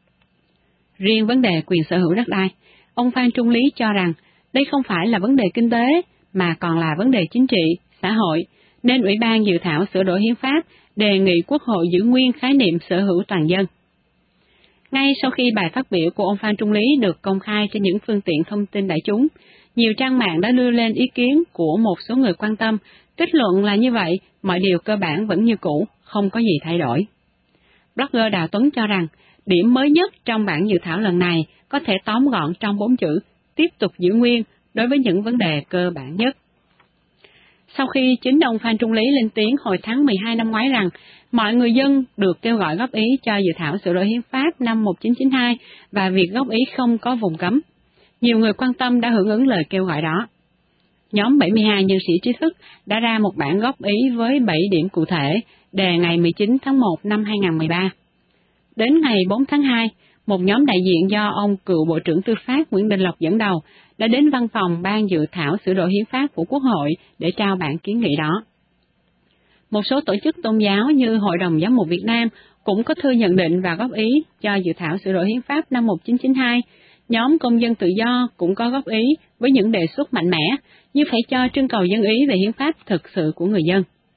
Riêng vấn đề quyền sở hữu đất đai, ông Phan Trung Lý cho rằng đây không phải là vấn đề kinh tế, mà còn là vấn đề chính trị, xã hội, nên Ủy ban dự thảo sửa đổi hiến pháp đề nghị Quốc hội giữ nguyên khái niệm sở hữu toàn dân. Ngay sau khi bài phát biểu của ông Phan Trung Lý được công khai trên những phương tiện thông tin đại chúng, nhiều trang mạng đã đưa lên ý kiến của một số người quan tâm, kết luận là như vậy, mọi điều cơ bản vẫn như cũ, không có gì thay đổi. Blogger Đào Tuấn cho rằng, điểm mới nhất trong bản dự thảo lần này có thể tóm gọn trong bốn chữ, tiếp tục giữ nguyên đối với những vấn đề cơ bản nhất. Sau khi chính ông Phan Trung Lý lên tiếng hồi tháng mười hai năm ngoái rằng mọi người dân được kêu gọi góp ý cho dự thảo sửa đổi hiến pháp năm một nghìn chín trăm chín mươi hai và việc góp ý không có vùng cấm, nhiều người quan tâm đã hưởng ứng lời kêu gọi đó. Nhóm bảy mươi hai nhân sĩ trí thức đã ra một bản góp ý với bảy điểm cụ thể đề ngày mười chín tháng một năm hai nghìn không trăm mười ba. Đến ngày bốn tháng hai, một nhóm đại diện do ông cựu Bộ trưởng Tư pháp Nguyễn Đình Lộc dẫn đầu đã đến văn phòng ban dự thảo sửa đổi hiến pháp của Quốc hội để trao bản kiến nghị đó. Một số tổ chức tôn giáo như Hội đồng Giám mục Việt Nam cũng có thư nhận định và góp ý cho dự thảo sửa đổi hiến pháp năm một nghìn chín trăm chín mươi hai. Nhóm Công dân Tự do cũng có góp ý với những đề xuất mạnh mẽ như phải cho trưng cầu dân ý về hiến pháp thực sự của người dân.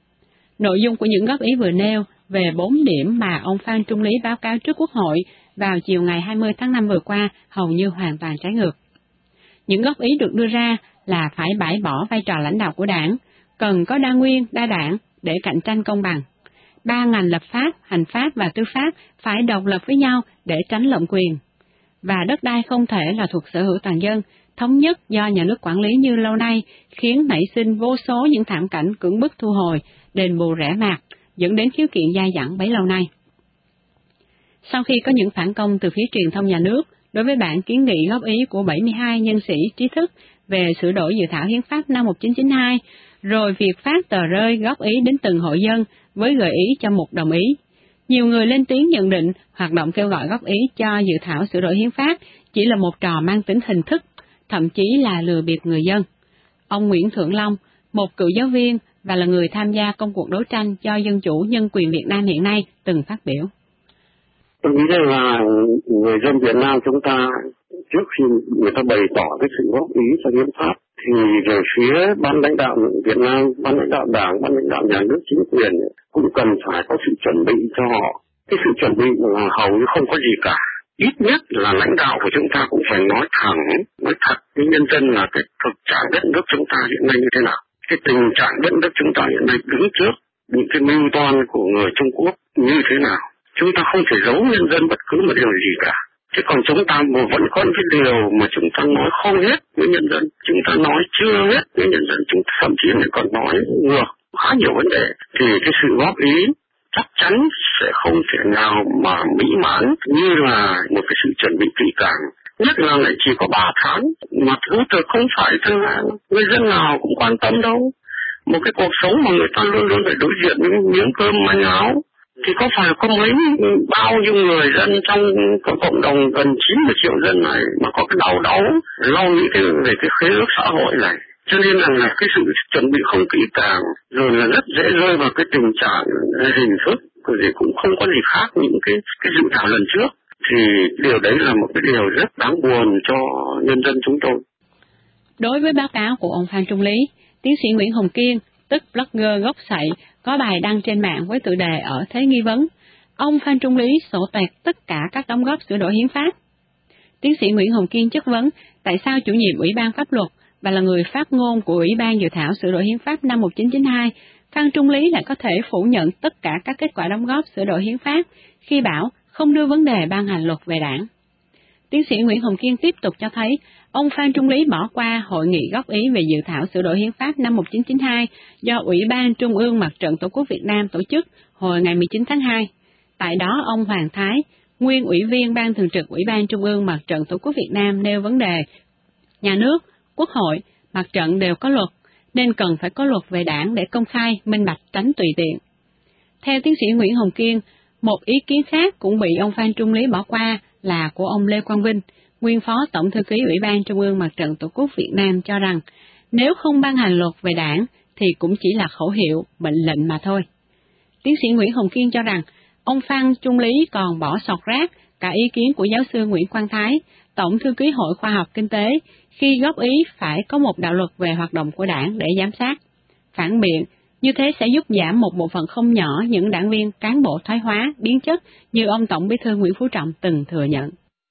Nội dung của những góp ý vừa nêu về bốn điểm mà ông Phan Trung Lý báo cáo trước Quốc hội vào chiều ngày hai mươi tháng năm vừa qua hầu như hoàn toàn trái ngược. Những góp ý được đưa ra là phải bãi bỏ vai trò lãnh đạo của đảng, cần có đa nguyên, đa đảng để cạnh tranh công bằng. Ba ngành lập pháp, hành pháp và tư pháp phải độc lập với nhau để tránh lộng quyền. Và đất đai không thể là thuộc sở hữu toàn dân, thống nhất do nhà nước quản lý như lâu nay, khiến nảy sinh vô số những thảm cảnh cưỡng bức thu hồi, đền bù rẻ mạt, dẫn đến khiếu kiện dai dẳng bấy lâu nay. Sau khi có những phản công từ phía truyền thông nhà nước đối với bản kiến nghị góp ý của bảy mươi hai nhân sĩ trí thức về sửa đổi dự thảo hiến pháp năm một nghìn chín trăm chín mươi hai, rồi việc phát tờ rơi góp ý đến từng hội dân với gợi ý cho một đồng ý. Nhiều người lên tiếng nhận định hoạt động kêu gọi góp ý cho dự thảo sửa đổi hiến pháp chỉ là một trò mang tính hình thức, thậm chí là lừa bịp người dân. Ông Nguyễn Thượng Long, một cựu giáo viên và là người tham gia công cuộc đấu tranh cho dân chủ nhân quyền Việt Nam hiện nay, từng phát biểu. Tôi nghĩ rằng là người dân Việt Nam chúng ta trước khi người ta bày tỏ cái sự góp ý cho hiến pháp thì về phía ban lãnh đạo Việt Nam, ban lãnh đạo đảng, ban lãnh đạo nhà nước chính quyền cũng cần phải có sự chuẩn bị cho họ. Cái sự chuẩn bị là hầu như không có gì cả. Ít nhất là lãnh đạo của chúng ta cũng phải nói thẳng, nói thật với nhân dân là cái thực trạng đất nước chúng ta hiện nay như thế nào. Cái tình trạng đất nước chúng ta hiện nay đứng trước những cái mưu toan của người Trung Quốc như thế nào. Chúng ta không thể giấu nhân dân bất cứ một điều gì cả. Chứ còn chúng ta vẫn có cái điều mà chúng ta nói không hết với nhân dân. Chúng ta nói chưa hết với nhân dân. Chúng ta thậm chí lại còn nói ngược khá nhiều vấn đề. Thì cái sự góp ý chắc chắn sẽ không thể nào mà mỹ mãn như là một cái sự chuẩn bị kỹ càng. Nhất là lại chỉ có ba tháng. Mà thứ thực không phải là người dân nào cũng quan tâm đâu. Một cái cuộc sống mà người ta luôn luôn phải đối diện với miếng cơm manh áo. Thì có phải có mấy bao nhiêu người dân trong cộng đồng gần chín mươi triệu dân này mà có cái đau đáu lo nghĩ cái về cái khế ước xã hội này. Cho nên là, là cái sự chuẩn bị không kỹ càng rồi là rất dễ rơi vào cái tình trạng hình thức thì cũng không có gì khác những cái cái dự thảo lần trước. Thì điều đấy là một cái điều rất đáng buồn cho nhân dân chúng tôi. Đối với báo cáo của ông Phan Trung Lý, tiến sĩ Nguyễn Hồng Kiên, tức blogger gốc Sậy, có bài đăng trên mạng với tựa đề ở thế nghi vấn. Ông Phan Trung Lý sổ toẹt tất cả các đóng góp sửa đổi hiến pháp. Tiến sĩ Nguyễn Hồng Kiên chất vấn tại sao chủ nhiệm Ủy ban Pháp luật và là người phát ngôn của Ủy ban dự thảo sửa đổi hiến pháp năm một nghìn chín trăm chín mươi hai, Phan Trung Lý lại có thể phủ nhận tất cả các kết quả đóng góp sửa đổi hiến pháp khi bảo không đưa vấn đề ban hành luật về đảng. Tiến sĩ Nguyễn Hồng Kiên tiếp tục cho thấy ông Phan Trung Lý bỏ qua hội nghị góp ý về dự thảo sửa đổi hiến pháp năm một nghìn chín trăm chín mươi hai do Ủy ban Trung ương Mặt trận Tổ quốc Việt Nam tổ chức hồi ngày mười chín tháng hai. Tại đó, ông Hoàng Thái, nguyên Ủy viên Ban Thường trực Ủy ban Trung ương Mặt trận Tổ quốc Việt Nam nêu vấn đề nhà nước, Quốc hội, Mặt trận đều có luật, nên cần phải có luật về đảng để công khai, minh bạch, tránh tùy tiện. Theo tiến sĩ Nguyễn Hồng Kiên, một ý kiến khác cũng bị ông Phan Trung Lý bỏ qua là của ông Lê Quang Vinh, nguyên Phó Tổng Thư ký Ủy ban Trung ương Mặt trận Tổ quốc Việt Nam cho rằng nếu không ban hành luật về đảng thì cũng chỉ là khẩu hiệu, mệnh lệnh mà thôi. Tiến sĩ Nguyễn Hồng Kiên cho rằng ông Phan Trung Lý còn bỏ sọt rác cả ý kiến của giáo sư Nguyễn Quang Thái, Tổng Thư ký Hội Khoa học Kinh tế, khi góp ý phải có một đạo luật về hoạt động của đảng để giám sát. Phản biện, như thế sẽ giúp giảm một bộ phận không nhỏ những đảng viên cán bộ thoái hóa, biến chất như ông Tổng Bí thư Nguyễn Phú Trọng từng thừa nhận.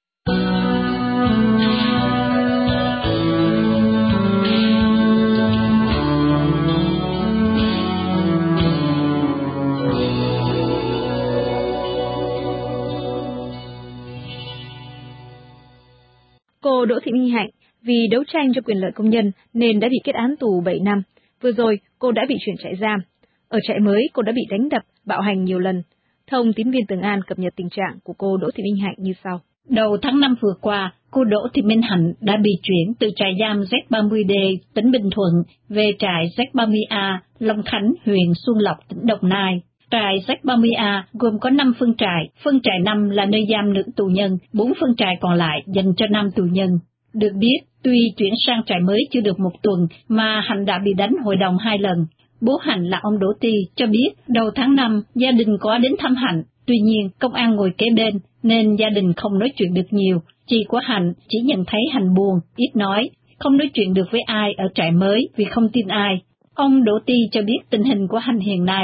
Cô Đỗ Thị Minh Hạnh vì đấu tranh cho quyền lợi công nhân nên đã bị kết án tù bảy năm. Vừa rồi, cô đã bị chuyển trại giam. Ở trại mới, cô đã bị đánh đập, bạo hành nhiều lần. Thông tín viên Tường An cập nhật tình trạng của cô Đỗ Thị Minh Hạnh như sau. Đầu tháng năm vừa qua, cô Đỗ Thị Minh Hạnh đã bị chuyển từ trại giam Z ba mươi D, tỉnh Bình Thuận, về trại Z ba mươi A, Long Khánh, huyện Xuân Lộc, tỉnh Đồng Nai. Trại Z ba mươi A gồm có năm phân trại, phân trại năm là nơi giam nữ tù nhân, bốn phân trại còn lại dành cho nam tù nhân. Được biết, tuy chuyển sang trại mới chưa được một tuần mà Hạnh đã bị đánh hội đồng hai lần. Bố Hạnh là ông Đỗ Ti cho biết đầu tháng năm gia đình có đến thăm Hạnh, tuy nhiên công an ngồi kế bên nên gia đình không nói chuyện được nhiều. Chị của Hạnh chỉ nhận thấy Hạnh buồn, ít nói, không nói chuyện được với ai ở trại mới vì không tin ai. Ông Đỗ Ti cho biết tình hình của Hạnh hiện nay.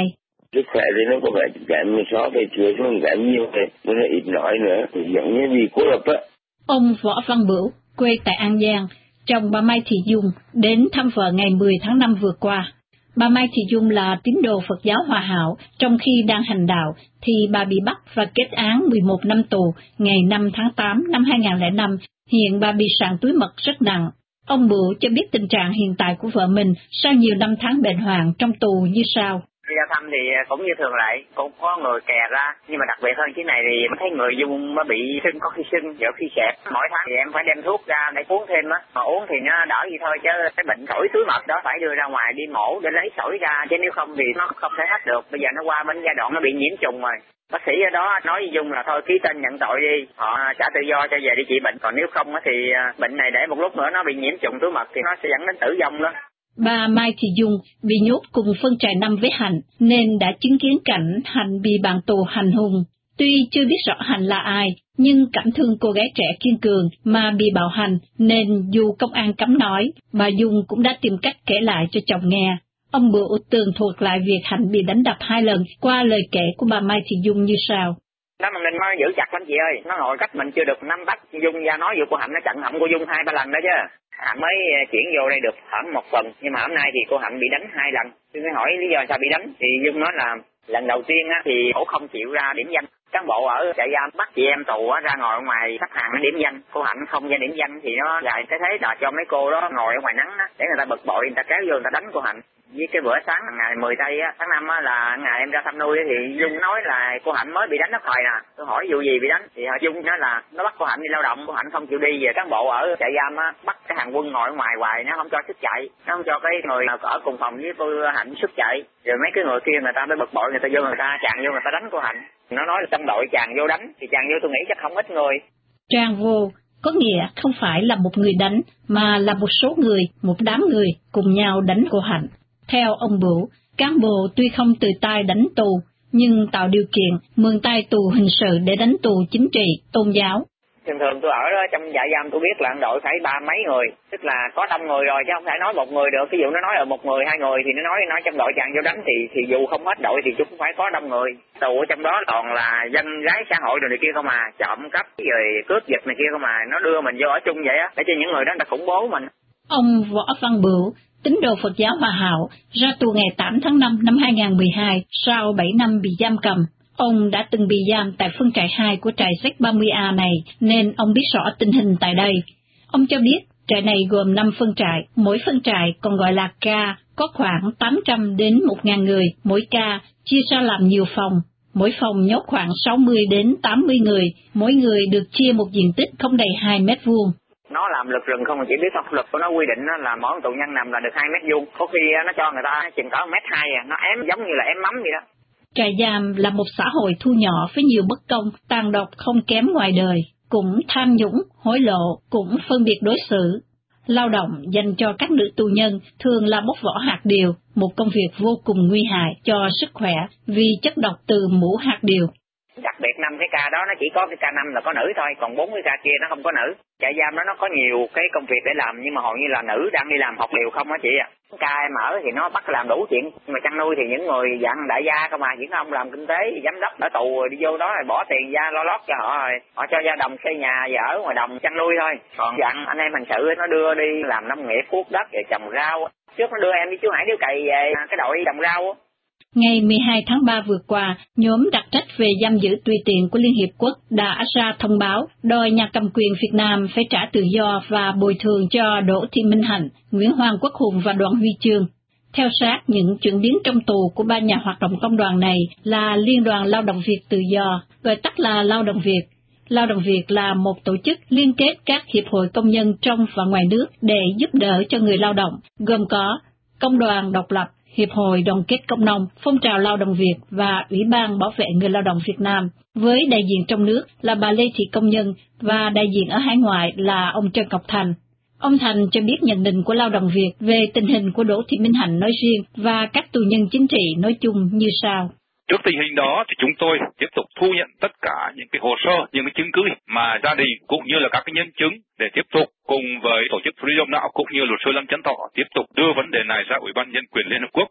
Sức khỏe thì nó có vẻ kém so với chưa không kém nhiều rồi, nó ít nói nữa, thì giống như bị cô lập á. Ông Võ Văn Bửu, quê tại An Giang, chồng bà Mai Thị Dung, đến thăm vợ ngày mười tháng năm vừa qua. Bà Mai Thị Dung là tín đồ Phật giáo Hòa Hảo, trong khi đang hành đạo thì bà bị bắt và kết án mười một năm tù ngày năm tháng tám năm hai nghìn không trăm lẻ năm, hiện bà bị sạn túi mật rất nặng. Ông Bửu cho biết tình trạng hiện tại của vợ mình sau nhiều năm tháng bệnh hoạn trong tù như sau. Đi ra thăm thì cũng như thường lệ, cũng có người kè ra, nhưng mà đặc biệt hơn cái này thì mới thấy người Dung mới bị sưng, có khi sưng, giờ khi xẹp. Mỗi tháng thì em phải đem thuốc ra để uống thêm á, mà uống thì nó đỡ gì thôi, chứ cái bệnh sỏi túi mật đó phải đưa ra ngoài đi mổ để lấy sỏi ra, chứ nếu không thì nó không thể hết được. Bây giờ nó qua bên giai đoạn nó bị nhiễm trùng rồi. Bác sĩ ở đó nói với Dung là thôi ký tên nhận tội đi, họ trả tự do cho về đi trị bệnh, còn nếu không thì bệnh này để một lúc nữa nó bị nhiễm trùng túi mật thì nó sẽ dẫn đến tử vong đó. Bà Mai Thị Dung bị nhốt cùng phân trại năm với Hạnh nên đã chứng kiến cảnh Hạnh bị bạn tù hành hung. Tuy chưa biết rõ Hạnh là ai, nhưng cảm thương cô gái trẻ kiên cường mà bị bạo hành nên dù công an cấm nói, bà Dung cũng đã tìm cách kể lại cho chồng nghe. Ông Bửu tường thuật lại việc Hạnh bị đánh đập hai lần qua lời kể của bà Mai Thị Dung như sau. Đó mà mình mới giữ chặt lắm chị ơi, nó ngồi cách mình chưa được năm bắt, Dung ra nói vụ của Hạnh nó chặn họng của Dung hai ba lần đó chứ. Hạnh mới chuyển vô đây được khoảng một tuần, nhưng mà hôm nay thì cô Hạnh bị đánh hai lần. Tôi mới hỏi lý do sao bị đánh, thì Dung nói là lần đầu tiên á, thì cổ không chịu ra điểm danh. Cán bộ ở trại giam bắt chị em tù á, ra ngồi ở ngoài sắp hàng nó điểm danh. Cô Hạnh không ra điểm danh thì nó lại cái thế là cho mấy cô đó ngồi ở ngoài nắng á, để người ta bực bội, người ta kéo vô người ta đánh cô Hạnh. Với cái bữa sáng ngày mười tây á, tháng năm á, là ngày em ra thăm nuôi thì Dung nói là cô Hạnh mới bị đánh nó khòi nè. Tôi hỏi vụ gì bị đánh thì Dung nói là nó bắt cô Hạnh đi lao động, cô Hạnh không chịu đi, về cán bộ ở trại giam á bắt cái hàng quân ngồi ở ngoài hoài, nó không cho xuất chạy, nó không cho cái người ở cùng phòng với cô Hạnh xuất chạy. Rồi mấy cái người kia người ta mới bực bội, người ta vô người ta chàng vô người ta đánh cô Hạnh. Nó nói là trong đội chàng vô đánh thì chàng vô tôi nghĩ chắc không ít người. Chàng vô có nghĩa không phải là một người đánh mà là một số người, một đám người cùng nhau đánh cô Hạnh. Theo ông Bửu, cán bộ tuy không tự tay đánh tù, nhưng tạo điều kiện mượn tay tù hình sự để đánh tù chính trị, tôn giáo. Thường thường tôi ở đó trong trại giam tôi biết là đội phải ba mấy người, tức là có đông người rồi chứ không thể nói một người được. Ví dụ nó nói ở một người, hai người thì nó nói nói trong đội chàng vô đánh thì thì dù không hết đội thì cũng phải có đông người. Tù ở trong đó toàn là dân gái xã hội rồi này kia không à, trộm cắp rồi cướp giật này kia không à, nó đưa mình vô ở chung vậy á, để cho những người đó người ta khủng bố mình. Ông Võ Văn Bửu, tín đồ Phật giáo Hòa Hảo, ra tù ngày tám tháng năm năm hai nghìn không trăm mười hai sau bảy năm bị giam cầm. Ông đã từng bị giam tại phân trại hai của trại Z ba mươi A này nên ông biết rõ tình hình tại đây. Ông cho biết trại này gồm năm phân trại, mỗi phân trại còn gọi là ca, có khoảng tám trăm đến một nghìn người, mỗi ca chia ra làm nhiều phòng. Mỗi phòng nhốt khoảng sáu mươi đến tám mươi người, mỗi người được chia một diện tích không đầy hai mét vuông. Nó làm lực rừng không, chỉ biết pháp luật của nó quy định là mỗi tù nhân nằm là được hai mét vuông, có khi nó cho người ta chừng có mét hai à, nó ém giống như là ém mắm vậy đó. Trại giam là một xã hội thu nhỏ với nhiều bất công, tàn độc không kém ngoài đời, cũng tham nhũng, hối lộ, cũng phân biệt đối xử. Lao động dành cho các nữ tù nhân thường là bóc vỏ hạt điều, một công việc vô cùng nguy hại cho sức khỏe vì chất độc từ mũ hạt điều. Đặc biệt năm cái ca đó nó chỉ có cái ca năm là có nữ thôi, còn bốn cái ca kia nó không có nữ. Trại giam đó nó có nhiều cái công việc để làm nhưng mà hầu như là nữ đang đi làm học điều không á chị ạ. Ca em ở thì nó bắt làm đủ chuyện, nhưng mà chăn nuôi thì những người dạng đại gia không à, những ông làm kinh tế, giám đốc ở tù đi vô đó rồi bỏ tiền ra lo lót cho họ rồi, họ cho gia đồng xây nhà và ở ngoài đồng chăn nuôi thôi. Còn dạng anh em hành sự nó đưa đi làm nông nghiệp, cuốc đất rồi trồng rau. Trước nó đưa em đi chú Hải điếu cày về cái đội trồng rau. Ngày mười hai tháng ba vừa qua, nhóm đặc trách về giam giữ tùy tiện của Liên Hiệp Quốc đã ra thông báo đòi nhà cầm quyền Việt Nam phải trả tự do và bồi thường cho Đỗ Thị Minh Hạnh, Nguyễn Hoàng Quốc Hùng và Đoàn Huy Chương. Theo sát những chuyển biến trong tù của ba nhà hoạt động công đoàn này là Liên đoàn Lao động Việt Tự do, gọi tắt là Lao động Việt. Lao động Việt là một tổ chức liên kết các hiệp hội công nhân trong và ngoài nước để giúp đỡ cho người lao động, gồm có Công đoàn Độc lập, Hiệp hội Đoàn kết Công nông, Phong trào Lao động Việt và Ủy ban Bảo vệ người lao động Việt Nam, với đại diện trong nước là bà Lê Thị Công Nhân và đại diện ở hải ngoại là ông Trần Ngọc Thành. Ông Thành cho biết nhận định của Lao động Việt về tình hình của Đỗ Thị Minh Hạnh nói riêng và các tù nhân chính trị nói chung như sau. Trước tình hình đó thì chúng tôi tiếp tục thu nhận tất cả những cái hồ sơ, những cái chứng cứ mà gia đình cũng như là các cái nhân chứng để tiếp tục cùng với tổ chức Freedom Now cũng như luật sư Lâm Chấn Thọ tiếp tục đưa vấn đề này ra Ủy ban Nhân quyền Liên Hợp Quốc.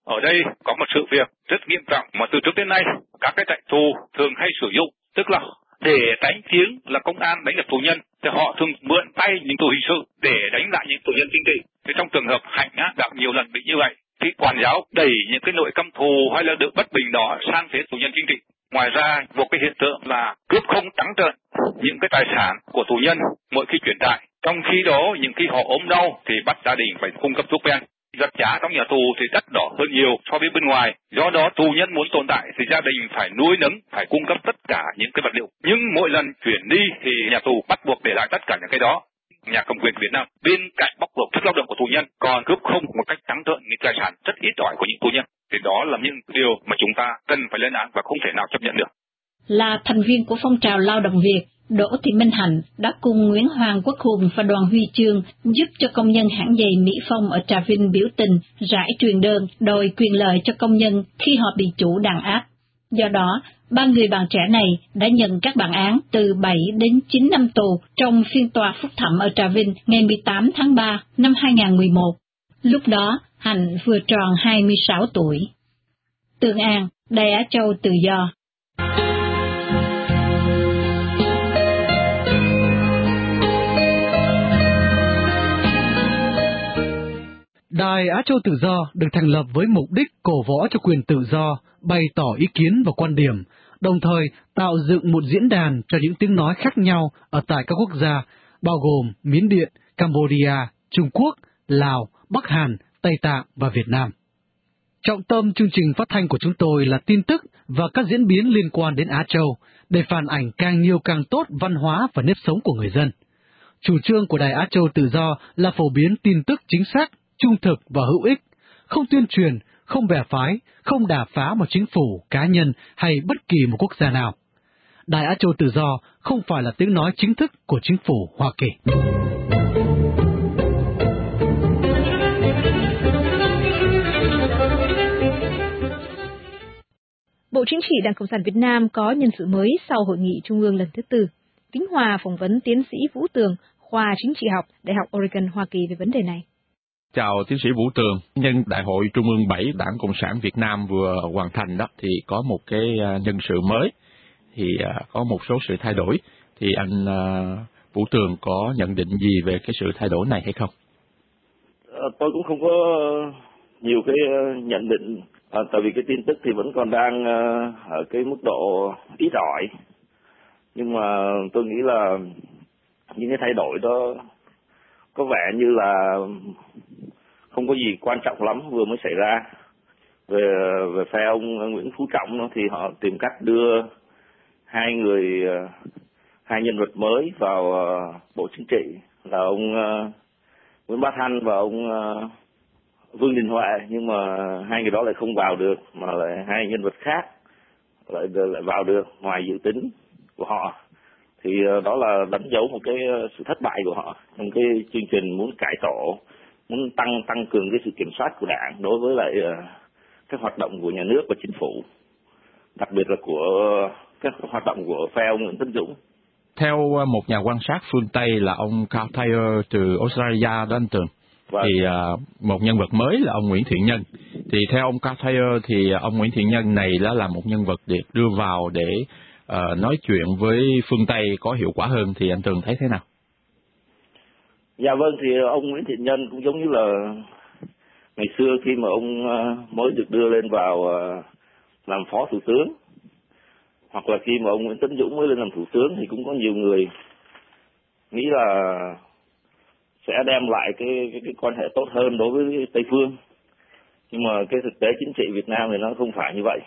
Ở đây có một sự việc rất nghiêm trọng mà từ trước đến nay các cái trại tù thường hay sử dụng, tức là để tránh tiếng là công an đánh đập tù nhân thì họ thường mượn tay những tù hình sự để đánh lại những tù nhân chính trị. Thì trong trường hợp Hạnh á, đã nhiều lần bị như vậy, thì quản giáo đẩy những cái nội căm thù hay là được bất bình đó sang phía tù nhân chính trị. Ngoài ra, một cái hiện tượng là cướp không trắng trợn những cái tài sản của tù nhân mỗi khi chuyển trại. Trong khi đó, những khi họ ốm đau thì bắt gia đình phải cung cấp thuốc men. Vật giá trong nhà tù thì đắt đỏ hơn nhiều so với bên ngoài. Do đó, tù nhân muốn tồn tại thì gia đình phải nuôi nấng, phải cung cấp tất cả những cái vật liệu. Nhưng mỗi lần chuyển đi thì nhà tù bắt buộc để lại tất cả những cái đó. Nhà cầm quyền Việt Nam bên cạnh bóc lột sức lao động của tù nhân còn cướp không một cách trắng trợn những tài sản rất ít ỏi của những tù nhân. Thì đó là những điều mà chúng ta cần phải lên án và không thể nào chấp nhận được. Là thành viên của phong trào lao động Việt, Đỗ Thị Minh Hạnh đã cùng Nguyễn Hoàng Quốc Hùng và Đoàn Huy Chương giúp cho công nhân hãng giày Mỹ Phong ở Trà Vinh biểu tình, rải truyền đơn, đòi quyền lợi cho công nhân khi họ bị chủ đàn áp. Do đó, ba người bạn trẻ này đã nhận các bản án từ bảy đến chín năm tù trong phiên tòa phúc thẩm ở Trà Vinh ngày mười tám tháng ba năm hai nghìn không trăm mười một. Lúc đó, Hạnh vừa tròn hai mươi sáu tuổi. Tương An, Đài Á Châu Tự Do. Đài Á Châu Tự Do được thành lập với mục đích cổ võ cho quyền tự do, bày tỏ ý kiến và quan điểm, đồng thời tạo dựng một diễn đàn cho những tiếng nói khác nhau ở tại các quốc gia, bao gồm Miến Điện, Cambodia, Trung Quốc, Lào, Bắc Hàn, Tây Tạng và Việt Nam. Trọng tâm chương trình phát thanh của chúng tôi là tin tức và các diễn biến liên quan đến Á Châu, để phản ảnh càng nhiều càng tốt văn hóa và nếp sống của người dân. Chủ trương của Đài Á Châu Tự Do là phổ biến tin tức chính xác, trung thực và hữu ích, không tuyên truyền, không bè phái, không đà phá một chính phủ, cá nhân hay bất kỳ một quốc gia nào. Đài Á Châu Tự Do không phải là tiếng nói chính thức của chính phủ Hoa Kỳ. Bộ Chính trị Đảng Cộng sản Việt Nam có nhân sự mới sau hội nghị trung ương lần thứ tư. Kính Hòa phỏng vấn tiến sĩ Vũ Tường, khoa chính trị học, Đại học Oregon, Hoa Kỳ về vấn đề này. Chào tiến sĩ Vũ Tường. Nhân Đại hội Trung ương bảy Đảng Cộng sản Việt Nam vừa hoàn thành đó, thì có một cái nhân sự mới, thì có một số sự thay đổi. Thì anh Vũ Tường có nhận định gì về cái sự thay đổi này hay không? À, tôi cũng không có nhiều cái nhận định, à, tại vì cái tin tức thì vẫn còn đang ở cái mức độ ít ỏi. Nhưng mà tôi nghĩ là những cái thay đổi đó có vẻ như là không có gì quan trọng lắm vừa mới xảy ra. Về về phe ông Nguyễn Phú Trọng đó, thì họ tìm cách đưa hai người, hai nhân vật mới vào Bộ Chính trị là ông Nguyễn Bá Thanh và ông Vương Đình Huệ, nhưng mà hai người đó lại không vào được, mà lại hai nhân vật khác lại lại vào được ngoài dự tính của họ. Thì đó là đánh dấu một cái sự thất bại của họ trong cái chương trình muốn cải tổ, muốn tăng tăng cường cái sự kiểm soát của đảng đối với lại uh, các hoạt động của nhà nước và chính phủ, đặc biệt là của các hoạt động của phe ông Nguyễn Tấn Dũng. Theo một nhà quan sát phương Tây là ông Carl Thayer từ Australia đó anh Tường, vâng. thì uh, một nhân vật mới là ông Nguyễn Thiện Nhân. Thì theo ông Carl Thayer thì ông Nguyễn Thiện Nhân này là, là một nhân vật được đưa vào để uh, nói chuyện với phương Tây có hiệu quả hơn. Thì anh Tường thấy thế nào? Dạ vâng, thì ông Nguyễn Thiện Nhân cũng giống như là ngày xưa khi mà ông mới được đưa lên vào làm phó thủ tướng, hoặc là khi mà ông Nguyễn Tấn Dũng mới lên làm thủ tướng, thì cũng có nhiều người nghĩ là sẽ đem lại cái, cái, cái quan hệ tốt hơn đối với Tây Phương. Nhưng mà cái thực tế chính trị Việt Nam thì nó không phải như vậy.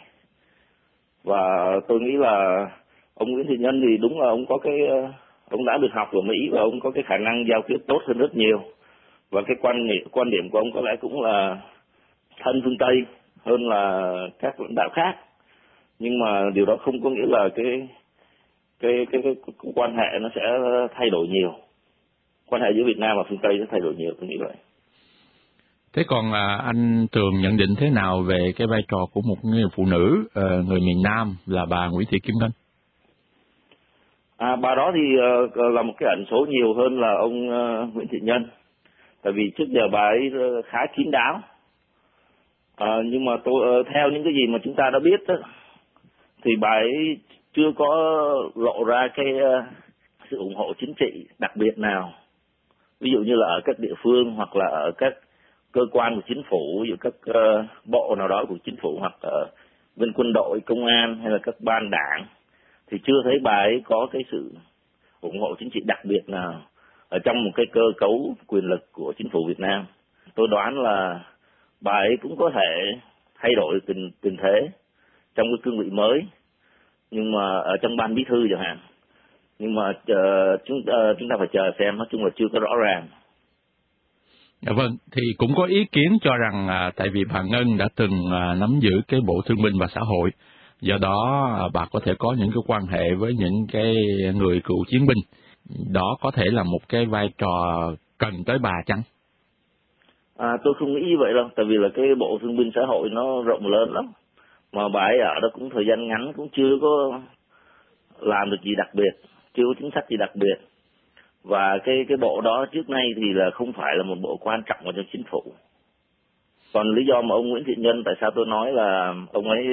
Và tôi nghĩ là ông Nguyễn Thiện Nhân thì đúng là ông có cái... ông đã được học ở Mỹ và ông có cái khả năng giao tiếp tốt hơn rất nhiều. Và cái quan niệm, quan điểm của ông có lẽ cũng là thân phương Tây hơn là các lãnh đạo khác. Nhưng mà điều đó không có nghĩa là cái cái cái, cái, cái quan hệ nó sẽ thay đổi nhiều. Quan hệ giữa Việt Nam và phương Tây sẽ thay đổi nhiều, tôi nghĩ vậy. Thế còn à, anh Tường nhận định thế nào về cái vai trò của một người phụ nữ uh, người miền Nam là bà Nguyễn Thị Kim Ngân? À, bà đó thì uh, là một cái ẩn số nhiều hơn là ông uh, Nguyễn Thiện Nhân. Tại vì trước giờ bà ấy khá kín đáo. À, nhưng mà tôi theo những cái gì mà chúng ta đã biết đó, thì bà ấy chưa có lộ ra cái uh, sự ủng hộ chính trị đặc biệt nào. Ví dụ như là ở các địa phương hoặc là ở các cơ quan của chính phủ, ví dụ các uh, bộ nào đó của chính phủ hoặc ở bên quân đội, công an hay là các ban đảng, thì chưa thấy bà ấy có cái sự ủng hộ chính trị đặc biệt nào ở trong một cái cơ cấu quyền lực của chính phủ Việt Nam. Tôi đoán là bà ấy cũng có thể thay đổi tình tình thế trong cái cương vị mới, nhưng mà ở trong ban bí thư chẳng hạn. Nhưng mà uh, chúng uh, chúng ta phải chờ xem, nói chung là chưa có rõ ràng. Dạ vâng, thì cũng có ý kiến cho rằng à, tại vì bà Ngân đã từng à, nắm giữ cái Bộ Thương binh và Xã hội, do đó à, bà có thể có những cái quan hệ với những cái người cựu chiến binh, đó có thể là một cái vai trò cần tới bà chăng? À, tôi không nghĩ như vậy đâu, tại vì là cái Bộ Thương binh Xã hội nó rộng lớn lắm, mà bà ấy ở đó cũng thời gian ngắn cũng chưa có làm được gì đặc biệt, chưa có chính sách gì đặc biệt. Và cái cái bộ đó trước nay thì là không phải là một bộ quan trọng ở trong chính phủ. Còn lý do mà ông Nguyễn Thiện Nhân, tại sao tôi nói là ông ấy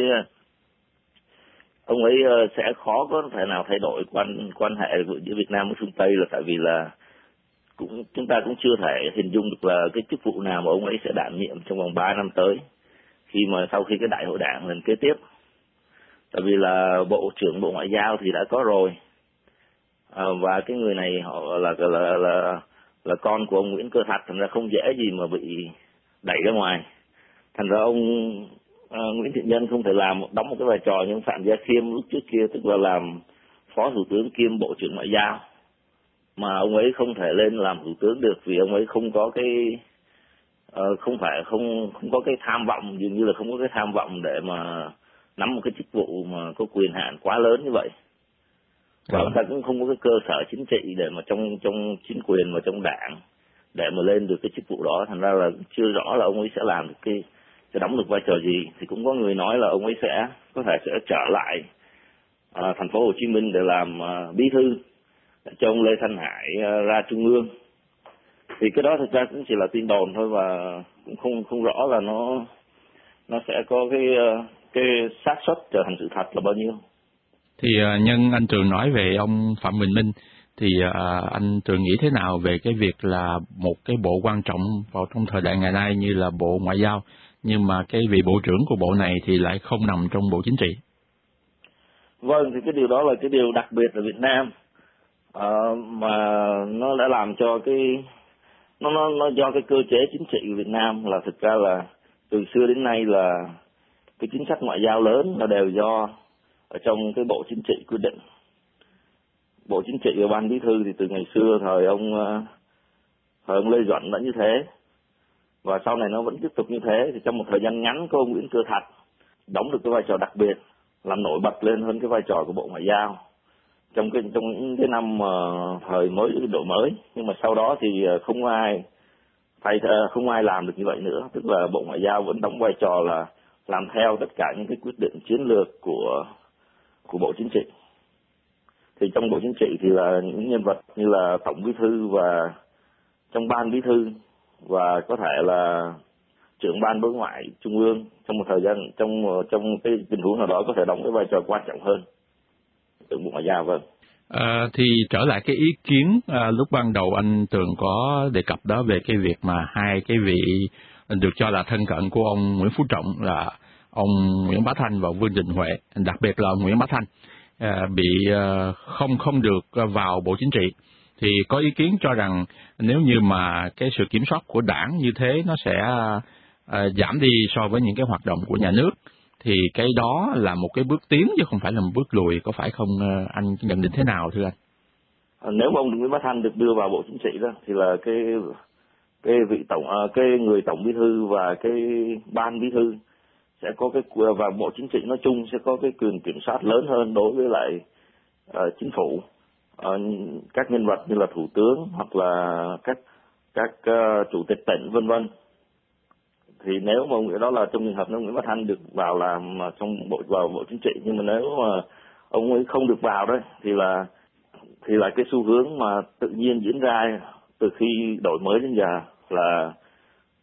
ông ấy sẽ khó có thể nào thay đổi quan quan hệ giữa Việt Nam với phương Tây, là tại vì là cũng chúng ta cũng chưa thể hình dung được là cái chức vụ nào mà ông ấy sẽ đảm nhiệm trong vòng ba năm tới, khi mà sau khi cái đại hội đảng lần kế tiếp. Tại vì là Bộ trưởng Bộ Ngoại giao thì đã có rồi. À, và cái người này họ là là là là, là con của ông Nguyễn Cơ Thạch, thành ra không dễ gì mà bị đẩy ra ngoài. Thành ra ông à, Nguyễn Thiện Nhân không thể làm đóng một cái vai trò như ông Phạm Gia Khiêm lúc trước kia, tức là làm phó thủ tướng kiêm bộ trưởng ngoại giao, mà ông ấy không thể lên làm thủ tướng được vì ông ấy không có cái uh, không phải không không có cái tham vọng, dường như là không có cái tham vọng để mà nắm một cái chức vụ mà có quyền hạn quá lớn như vậy. Và ông ta cũng không có cái cơ sở chính trị để mà trong trong chính quyền và trong đảng để mà lên được cái chức vụ đó, thành ra là chưa rõ là ông ấy sẽ làm được cái sẽ đóng được vai trò gì. Thì cũng có người nói là ông ấy sẽ có thể sẽ trở lại à, thành phố Hồ Chí Minh để làm à, bí thư, để cho ông Lê Thanh Hải à, ra trung ương. Thì cái đó thực ra cũng chỉ là tin đồn thôi, và cũng không không rõ là nó nó sẽ có cái cái xác suất trở thành sự thật là bao nhiêu. Thì uh, nhân anh Trường nói về ông Phạm Bình Minh, thì uh, anh Trường nghĩ thế nào về cái việc là một cái bộ quan trọng vào trong thời đại ngày nay như là Bộ Ngoại giao, nhưng mà cái vị bộ trưởng của bộ này thì lại không nằm trong Bộ Chính trị? Vâng, thì cái điều đó là cái điều đặc biệt ở Việt Nam, uh, mà nó đã làm cho cái nó nó nó do cái cơ chế chính trị của Việt Nam là thực ra là từ xưa đến nay là cái chính sách ngoại giao lớn là đều do ở trong cái Bộ Chính trị quyết định. Bộ Chính trị và Ban Bí thư thì từ ngày xưa thời ông thời ông Lê Duẩn đã như thế, và sau này nó vẫn tiếp tục như thế. Thì trong một thời gian ngắn có ông Nguyễn Cơ Thạch đóng được cái vai trò đặc biệt, làm nổi bật lên hơn cái vai trò của Bộ Ngoại giao trong cái trong những cái năm mà thời mới đổi mới. Nhưng mà sau đó thì không ai thay không ai làm được như vậy nữa, tức là Bộ Ngoại giao vẫn đóng vai trò là làm theo tất cả những cái quyết định chiến lược của của Bộ Chính trị. Thì trong Bộ Chính trị thì là những nhân vật như là Tổng Bí thư và trong Ban Bí thư và có thể là trưởng Ban Đối ngoại Trung ương trong một thời gian trong trong cái tình huống nào đó có thể đóng cái vai trò quan trọng hơn từ Bộ Ngoại giao. Vâng. À, thì trở lại cái ý kiến à, lúc ban đầu anh Tường có đề cập đó về cái việc mà hai cái vị được cho là thân cận của ông Nguyễn Phú Trọng là ông Nguyễn Bá Thanh và Vương Đình Huệ, đặc biệt là ông Nguyễn Bá Thanh à, bị à, không không được vào Bộ Chính trị, thì có ý kiến cho rằng nếu như mà cái sự kiểm soát của đảng như thế nó sẽ à, giảm đi so với những cái hoạt động của nhà nước, thì cái đó là một cái bước tiến chứ không phải là một bước lùi, có phải không? Anh nhận định thế nào thưa anh? Nếu mà ông Nguyễn Bá Thanh được đưa vào Bộ Chính trị đó thì là cái cái vị tổng cái người tổng bí thư và cái ban bí thư sẽ có cái và Bộ Chính trị nói chung sẽ có cái quyền kiểm soát lớn hơn đối với lại uh, chính phủ, uh, các nhân vật như là thủ tướng hoặc là các các uh, chủ tịch tỉnh vân vân. Thì nếu mà ông đó là trong trường hợp nếu Nguyễn Bá Thanh được vào làm trong bộ vào Bộ Chính trị, nhưng mà nếu mà ông ấy không được vào đấy thì là thì là cái xu hướng mà tự nhiên diễn ra từ khi đổi mới đến giờ là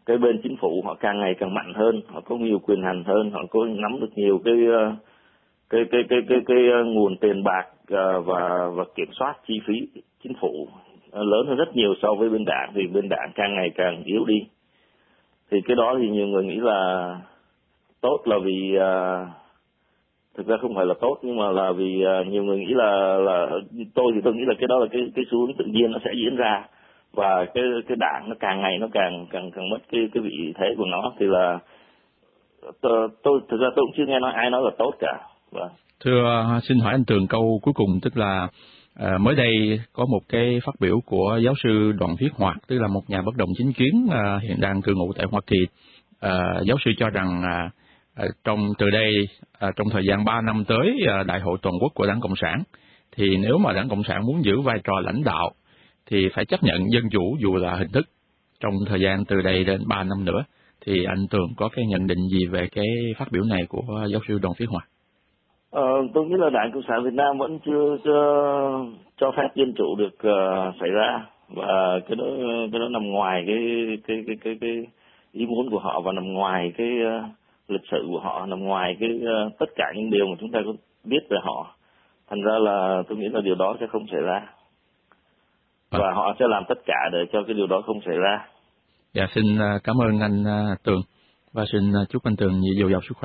cái bên chính phủ họ càng ngày càng mạnh hơn, họ có nhiều quyền hành hơn, họ có nắm được nhiều cái cái cái cái cái, cái, cái nguồn tiền bạc và và kiểm soát chi phí chính phủ lớn hơn rất nhiều so với bên đảng, thì bên đảng càng ngày càng yếu đi. Thì cái đó thì nhiều người nghĩ là tốt, là vì uh, thực ra không phải là tốt, nhưng mà là vì uh, nhiều người nghĩ là là tôi thì tôi nghĩ là cái đó là cái cái xu hướng tự nhiên nó sẽ diễn ra, và cái cái đảng nó càng ngày nó càng càng càng mất cái cái vị thế của nó. Thì là tôi, tôi thực ra tôi cũng chưa nghe nói ai nói là tốt cả. Và thưa xin hỏi anh Tường câu cuối cùng, tức là À, mới đây có một cái phát biểu của giáo sư Đoàn Viết Hoạt, tức là một nhà bất đồng chính kiến à, hiện đang cư ngụ tại Hoa Kỳ. À, giáo sư cho rằng à, à, trong từ đây à, trong thời gian ba năm tới à, Đại hội toàn quốc của Đảng Cộng sản, thì nếu mà Đảng Cộng sản muốn giữ vai trò lãnh đạo thì phải chấp nhận dân chủ dù là hình thức trong thời gian từ đây đến ba năm nữa. Thì anh Tường có cái nhận định gì về cái phát biểu này của giáo sư Đoàn Viết Hoạt? Ờ, tôi nghĩ là Đảng Cộng sản Việt Nam vẫn chưa, chưa cho phép dân chủ được uh, xảy ra, và cái đó cái đó nằm ngoài cái cái cái cái, cái ý muốn của họ, và nằm ngoài cái uh, lịch sử của họ, nằm ngoài cái uh, tất cả những điều mà chúng ta có biết về họ. Thành ra là tôi nghĩ là điều đó sẽ không xảy ra, và họ sẽ làm tất cả để cho cái điều đó không xảy ra. Dạ, xin cảm ơn anh Tường, và xin chúc anh Tường nhiều dồi dào sức khỏe.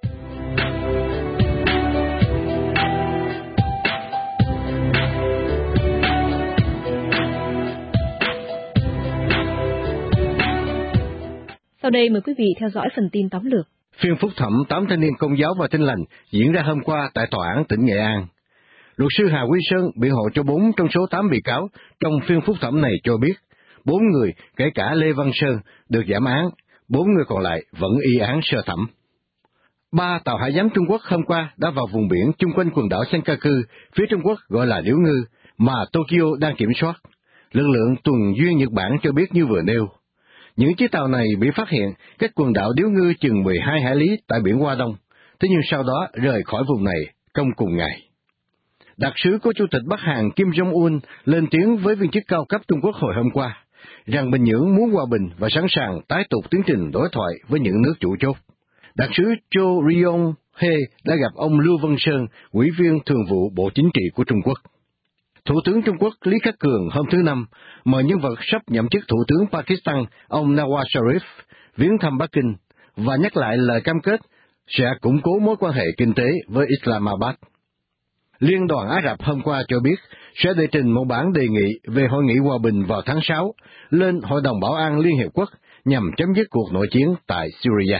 Sau đây mời quý vị theo dõi phần tin tóm lược. Phiên phúc thẩm tám thanh niên Công giáo và Tin lành diễn ra hôm qua tại Tòa án tỉnh Nghệ An. Luật sư Hà Huy Sơn biện hộ cho bốn trong số tám bị cáo trong phiên phúc thẩm này cho biết, bốn người, kể cả Lê Văn Sơn, được giảm án, bốn người còn lại vẫn y án sơ thẩm. Ba tàu hải giám Trung Quốc hôm qua đã vào vùng biển chung quanh quần đảo Senkaku, phía Trung Quốc gọi là Liễu Ngư, mà Tokyo đang kiểm soát. Lực lượng tuần duyên Nhật Bản cho biết như vừa nêu. Những chiếc tàu này bị phát hiện cách quần đảo Điếu Ngư chừng mười hai hải lý tại biển Hoa Đông, thế nhưng sau đó rời khỏi vùng này trong cùng ngày. Đặc sứ của Chủ tịch Bắc Hàn Kim Jong-un lên tiếng với viên chức cao cấp Trung Quốc hồi hôm qua, rằng Bình Nhưỡng muốn hòa bình và sẵn sàng tái tục tiến trình đối thoại với những nước chủ chốt. Đặc sứ Cho Ryong-he đã gặp ông Lưu Văn Sơn, Ủy viên Thường vụ Bộ Chính trị của Trung Quốc. Thủ tướng Trung Quốc Lý Khắc Cường hôm thứ Năm mời nhân vật sắp nhậm chức Thủ tướng Pakistan ông Nawaz Sharif viếng thăm Bắc Kinh và nhắc lại lời cam kết sẽ củng cố mối quan hệ kinh tế với Islamabad. Liên đoàn Ả Rập hôm qua cho biết sẽ đệ trình một bản đề nghị về hội nghị hòa bình vào tháng sáu lên Hội đồng Bảo an Liên Hiệp Quốc nhằm chấm dứt cuộc nội chiến tại Syria.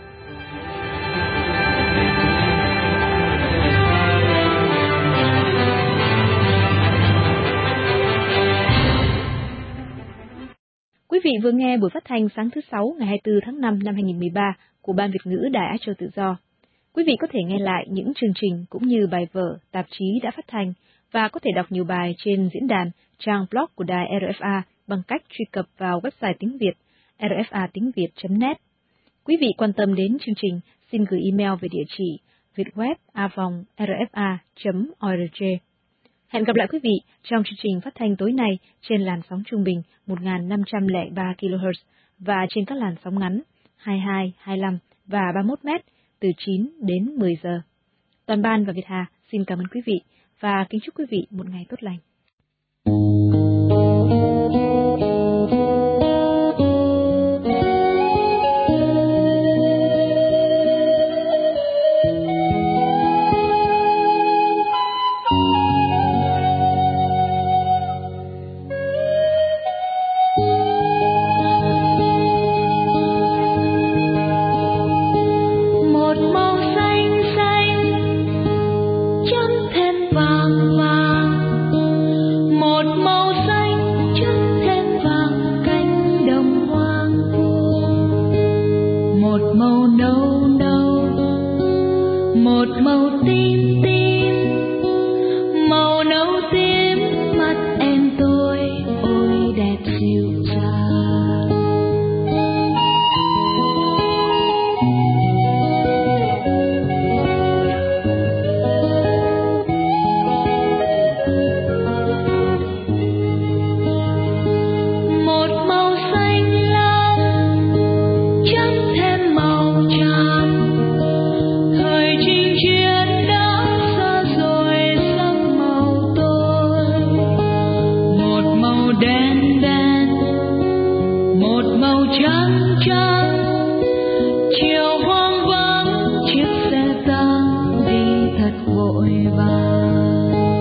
Quý vị vừa nghe buổi phát thanh sáng thứ Sáu ngày hai mươi tư tháng năm năm hai nghìn không trăm mười ba của Ban Việt ngữ Đài Á Châu Tự Do. Quý vị có thể nghe lại những chương trình cũng như bài vở, tạp chí đã phát thanh và có thể đọc nhiều bài trên diễn đàn, trang blog của đài rờ ép a bằng cách truy cập vào website tiếng Việt r f a tiếng việt chấm net. Quý vị quan tâm đến chương trình, xin gửi email về địa chỉ vietweb a vòng r f a chấm org. Hẹn gặp lại quý vị trong chương trình phát thanh tối nay trên làn sóng trung bình một nghìn năm trăm lẻ ba ki lô héc và trên các làn sóng ngắn hai mươi hai, hai mươi lăm và ba mươi mốt mét từ chín đến mười giờ. Toàn ban và Việt Hà xin cảm ơn quý vị và kính chúc quý vị một ngày tốt lành. Vàng vàng trắng trắng, chiều hoang vắng chiếc xe tang đi thật vội vàng.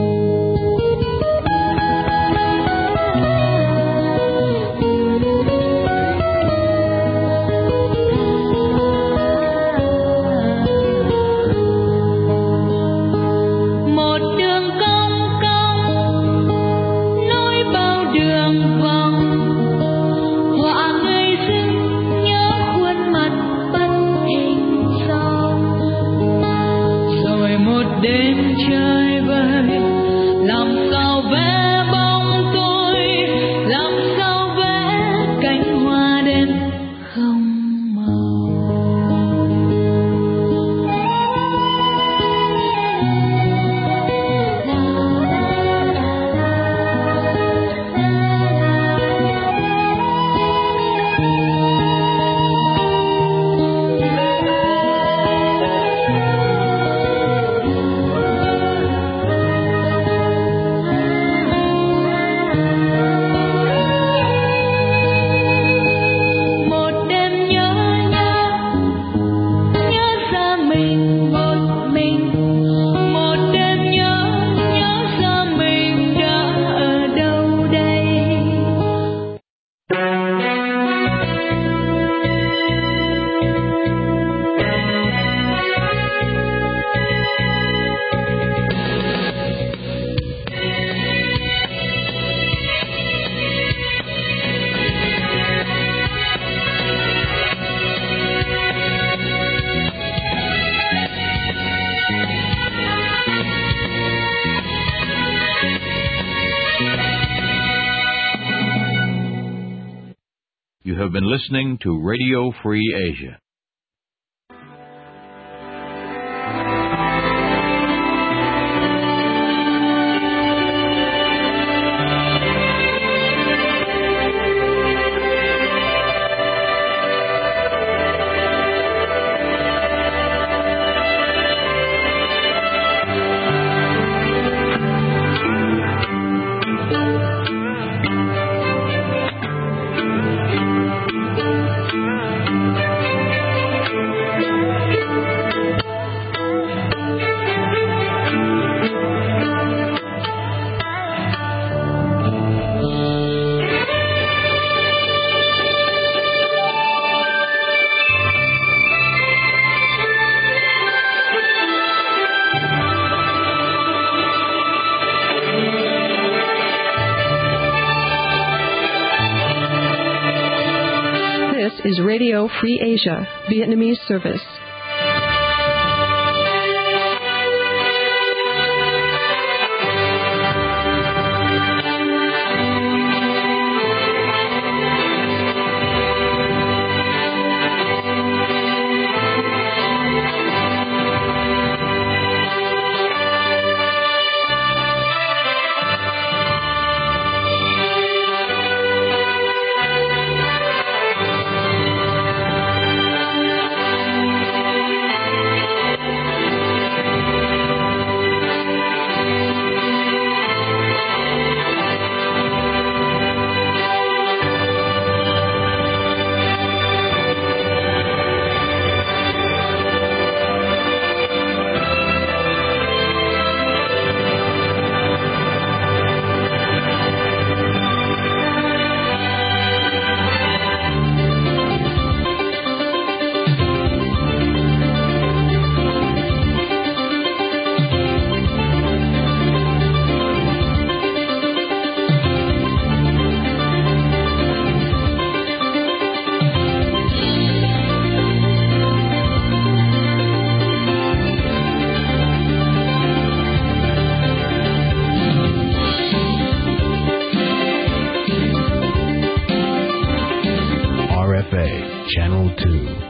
You have been listening to Radio Free Asia. Is Radio Free Asia, Vietnamese service. Channel two.